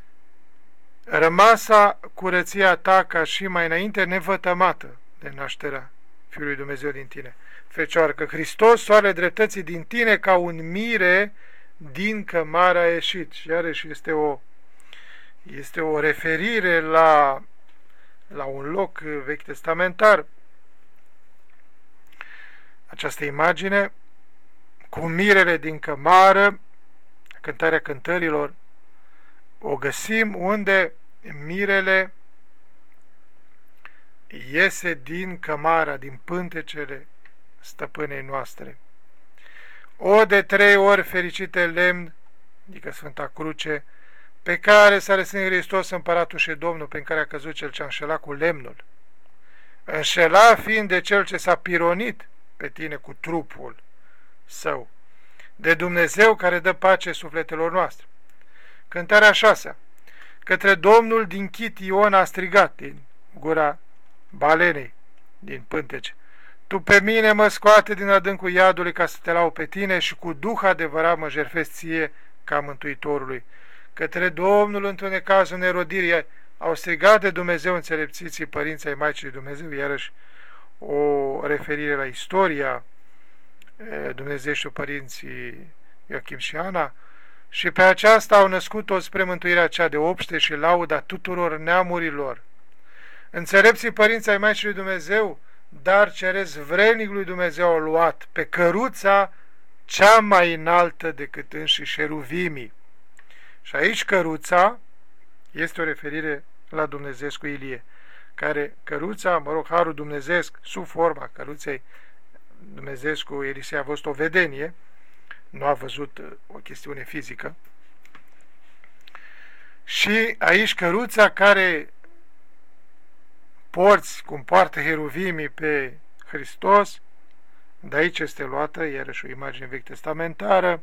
S1: Rămasa curăția ta ca și mai înainte nevătămată de nașterea Fiului Dumnezeu din tine. Fecioară, că Hristos, soarele dreptății din tine, ca un mire din cămară a ieșit. Și iarăși este o, este o referire la, la un loc vechi testamentar. Această imagine cu mirele din cămară, Cântarea Cântărilor, o găsim unde mirele iese din cămara, din pântecele stăpânei noastre. O de trei ori fericite lemn, adică Sfânta Cruce, pe care s-a răsărit Hristos împăratul și Domnul, prin care a căzut cel ce a înșelat cu lemnul. Înșelat fiind de cel ce s-a pironit pe tine cu trupul său, de Dumnezeu care dă pace sufletelor noastre. Cântarea șasea. Către Domnul din chit Ion a strigat din gura balenei, din pântece. Tu pe mine mă scoate din adâncul iadului ca să te lau pe tine și cu duh adevărat mă jertfesc ție ca Mântuitorului. Către Domnul într-un necazul nerodirii au strigat de Dumnezeu înțelepțiții părinții ai Maicii lui Dumnezeu, iarăși o referire la istoria Dumnezeu și părinții Ioachim și Ana, și pe aceasta au născut-o spre mântuirea cea de obște și lauda tuturor neamurilor. Înțelepții părinții ai Maicii lui Dumnezeu, dar ceresc vrednic lui Dumnezeu au luat pe căruța cea mai înaltă decât înși șeruvimii. Și aici căruța este o referire la Dumnezeescu Ilie, care căruța, mă rog, harul dumnezeesc, sub forma căruței, Dumnezeescu Elisei a văzut o vedenie, nu a văzut o chestiune fizică. Și aici căruța care porți, cum poartă heruvimii pe Hristos, de aici este luată, iarăși o imagine vechi testamentară,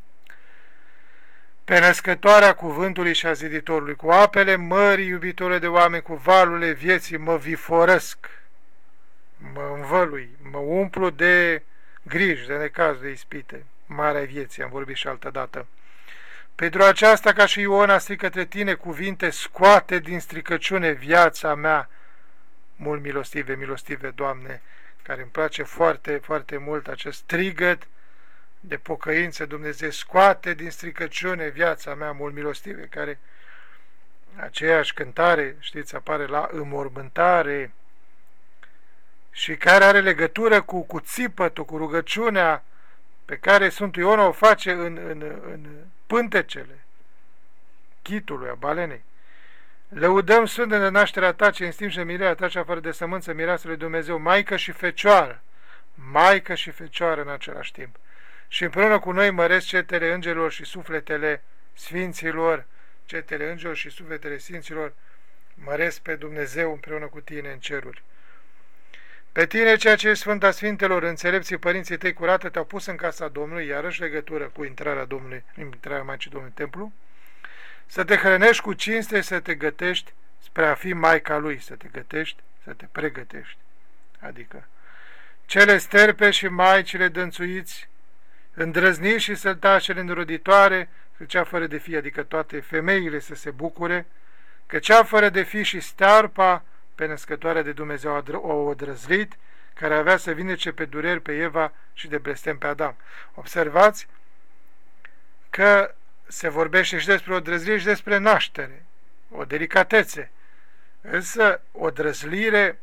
S1: pe născătoarea cuvântului și a ziditorului. Cu apele mării, iubitore de oameni, cu valurile vieții mă viforăsc, mă învălui, mă umplu de griji, de necaz, de ispite. Marea vieții, am vorbit și altă dată. Pentru aceasta, ca și Iona, stric către tine cuvinte, scoate din stricăciune viața mea. Mult milostive, milostive, Doamne, care îmi place foarte, foarte mult acest strigăt de pocăință, Dumnezeu, scoate din stricăciune viața mea, mult milostive, care aceeași cântare, știți, apare la înmormântare și care are legătură cu, cu țipătul, cu rugăciunea pe care Sfântul Iona o face în, în, în pântecele chitului, a balenei. Lăudăm Sfântă de nașterea ta, cinstim și mirerea ta, cea fără de sămânță, mireasă lui Dumnezeu, Maică și Fecioară, Maică și Fecioară în același timp. Și împreună cu noi măresc cetele îngerilor și sufletele sfinților, cetele îngerilor și sufletele sfinților, măresc pe Dumnezeu împreună cu tine în ceruri. Pe tine, ceea ce e Sfânta Sfintelor, înțelepții părinții tăi curată, te-au pus în casa Domnului, iarăși legătură cu intrarea Domnului, intrarea Maicii Domnului în templu, să te hrănești cu cinste, să te gătești spre a fi Maica Lui, să te gătești, să te pregătești. Adică cele sterpe și maicile dănțuiți, îndrăzniți și săltașele înroditoare, că cea fără de fi, adică toate femeile să se bucure, că cea fără de fi și starpa pe născătoarea de Dumnezeu o odrăzlit, care avea să vindece pe dureri pe Eva și de blestem pe Adam. Observați că se vorbește și despre odrăzlire și despre naștere, o delicatețe, însă o drăzlire,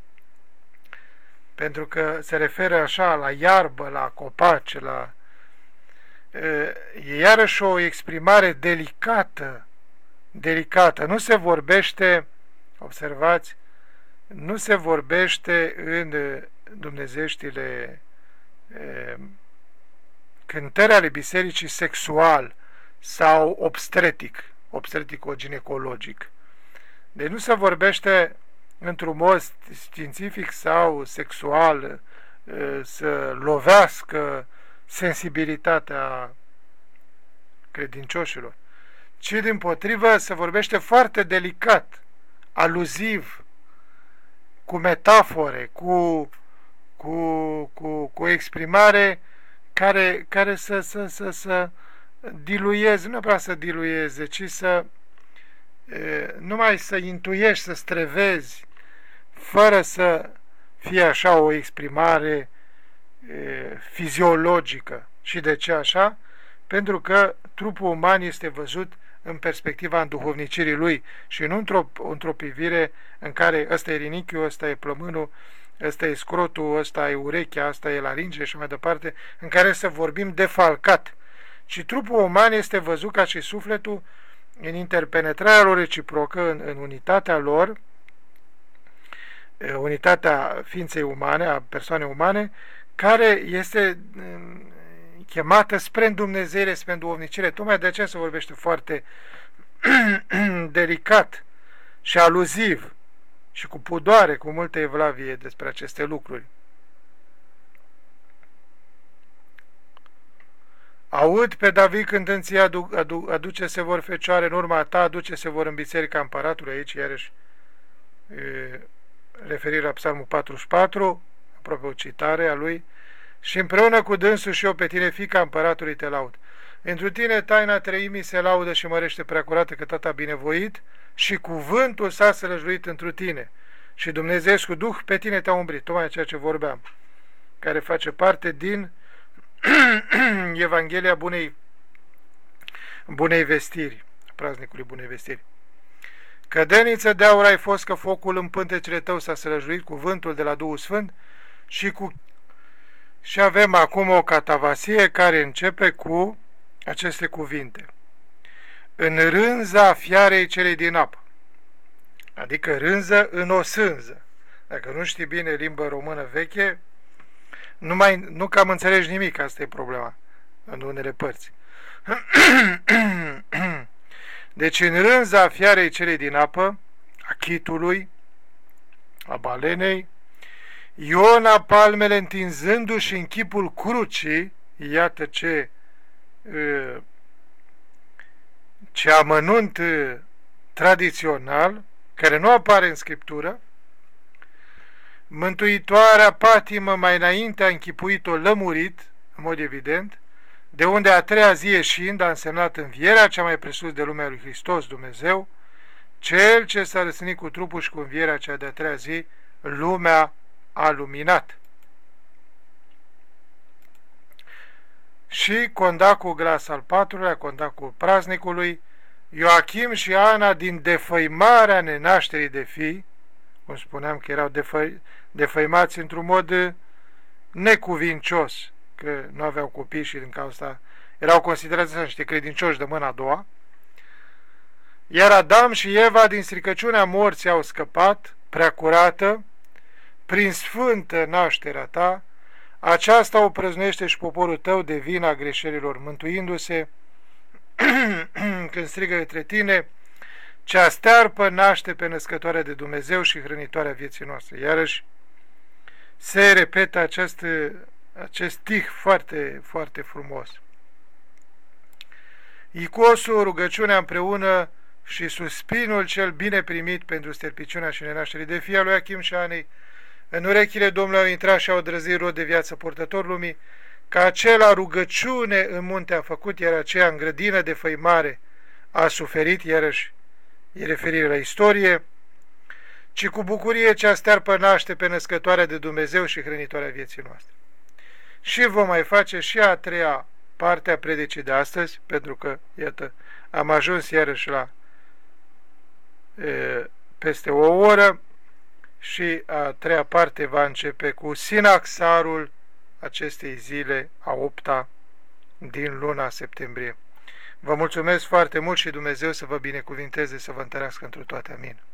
S1: pentru că se referă așa la iarbă, la copaci, la... e iarăși o exprimare delicată, delicată. Nu se vorbește, observați, nu se vorbește în dumnezeștile e, cântări ale bisericii sexual sau obstetric, obstetrico-ginecologic. Deci nu se vorbește într-un mod științific sau sexual să lovească sensibilitatea credincioșilor, ci dimpotrivă se vorbește foarte delicat, aluziv, cu metafore, cu, cu, cu, cu exprimare care, care să, să, să, să diluieze, nu vreau să diluieze, ci să numai să intuiești, să strevezi, fără să fie așa o exprimare e, fiziologică. Și de ce așa? Pentru că trupul uman este văzut în perspectiva înduhovnicirii lui și nu într-o, într-o privire în care ăsta e rinichiul, ăsta e plămânul, ăsta e scrotul, ăsta e urechea, ăsta e laringe și mai departe, în care să vorbim defalcat. Și trupul uman este văzut ca și sufletul în interpenetrarea lor reciprocă, în, în unitatea lor, unitatea ființei umane, a persoanei umane, care este chemată spre îndumnezeire, spre înduhovnicire. Tocmai de aceea se vorbește foarte delicat și aluziv și cu pudoare, cu multă evlavie despre aceste lucruri. Aud pe David cântând ție adu, adu, aduce se vor fecioare în urma ta, aduce se vor în biserica împăratului, aici iarăși e, referire la Psalmul patruzeci și patru, aproape o citare a lui, și împreună cu dânsul și eu pe tine, fiica împăratului, te laud. Întru tine taina treimii se laudă și mărește preacurată că tata binevoit și cuvântul s-a slăjuit întru tine și Dumnezeescu Duh pe tine te-a umbrit, tocmai ceea ce vorbeam, care face parte din Evanghelia bunei, bunei vestiri, praznicului bunei vestiri. Cădeniță de aur ai fost, că focul în pântecele tău s-a slăjuit, cuvântul de la Duhul Sfânt și cu... Și avem acum o catavasie care începe cu aceste cuvinte. În rânza fiarei celei din apă, adică rânză în o sânză. Dacă nu știi bine limba română veche, nu, mai, nu cam înțelegi nimic, asta e problema în unele părți. Deci în rânza fiarei celei din apă, a chitului, a balenei, Iona palmele întinzându-și în chipul crucii, iată ce ce amănunt tradițional, care nu apare în Scriptură. Mântuitoarea patimă mai înainte a închipuit-o lămurit, în mod evident, de unde a treia zi ieșind a însemnat învierea cea mai presus de lumea lui Hristos, Dumnezeu, Cel ce s-a răsănit cu trupul și cu învierea cea de-a treia zi, lumea a luminat. Și condacul glas al patrulea, condacul praznicului, Ioachim și Ana, din defăimarea nenașterii de fii, cum spuneam că erau defă, defăimați într-un mod necuvincios, că nu aveau copii și din cauza asta erau considerați niște credincioși de mâna a doua, iar Adam și Eva din stricăciunea morții au scăpat, prea curată, prin sfântă nașterea ta, aceasta o prăznuiește și poporul tău de vina greșelilor, mântuindu-se când strigă către tine, cea stearpă naște pe născătoarea de Dumnezeu și hrănitoarea vieții noastre. Iarăși se repetă acest, acest stih foarte, foarte frumos. Icosul, rugăciunea împreună și suspinul cel bine primit pentru sterpiciunea și nenașterii de fii a lui Achim și Anei, în urechile Domnului au intrat și au drăzit rod de viață purtător lumii, că acela rugăciune în munte a făcut, iar aceea în grădină de făimare a suferit, iarăși e referire la istorie, ci cu bucurie cea stearpă naște pe născătoarea de Dumnezeu și hrănitoarea vieții noastre. Și vom mai face și a treia parte a predicii de astăzi, pentru că, iată, am ajuns iarăși la e, peste o oră, și a treia parte va începe cu sinaxarul acestei zile, a opta din luna septembrie. Vă mulțumesc foarte mult și Dumnezeu să vă binecuvinteze, să vă întărească întru toate. Amin.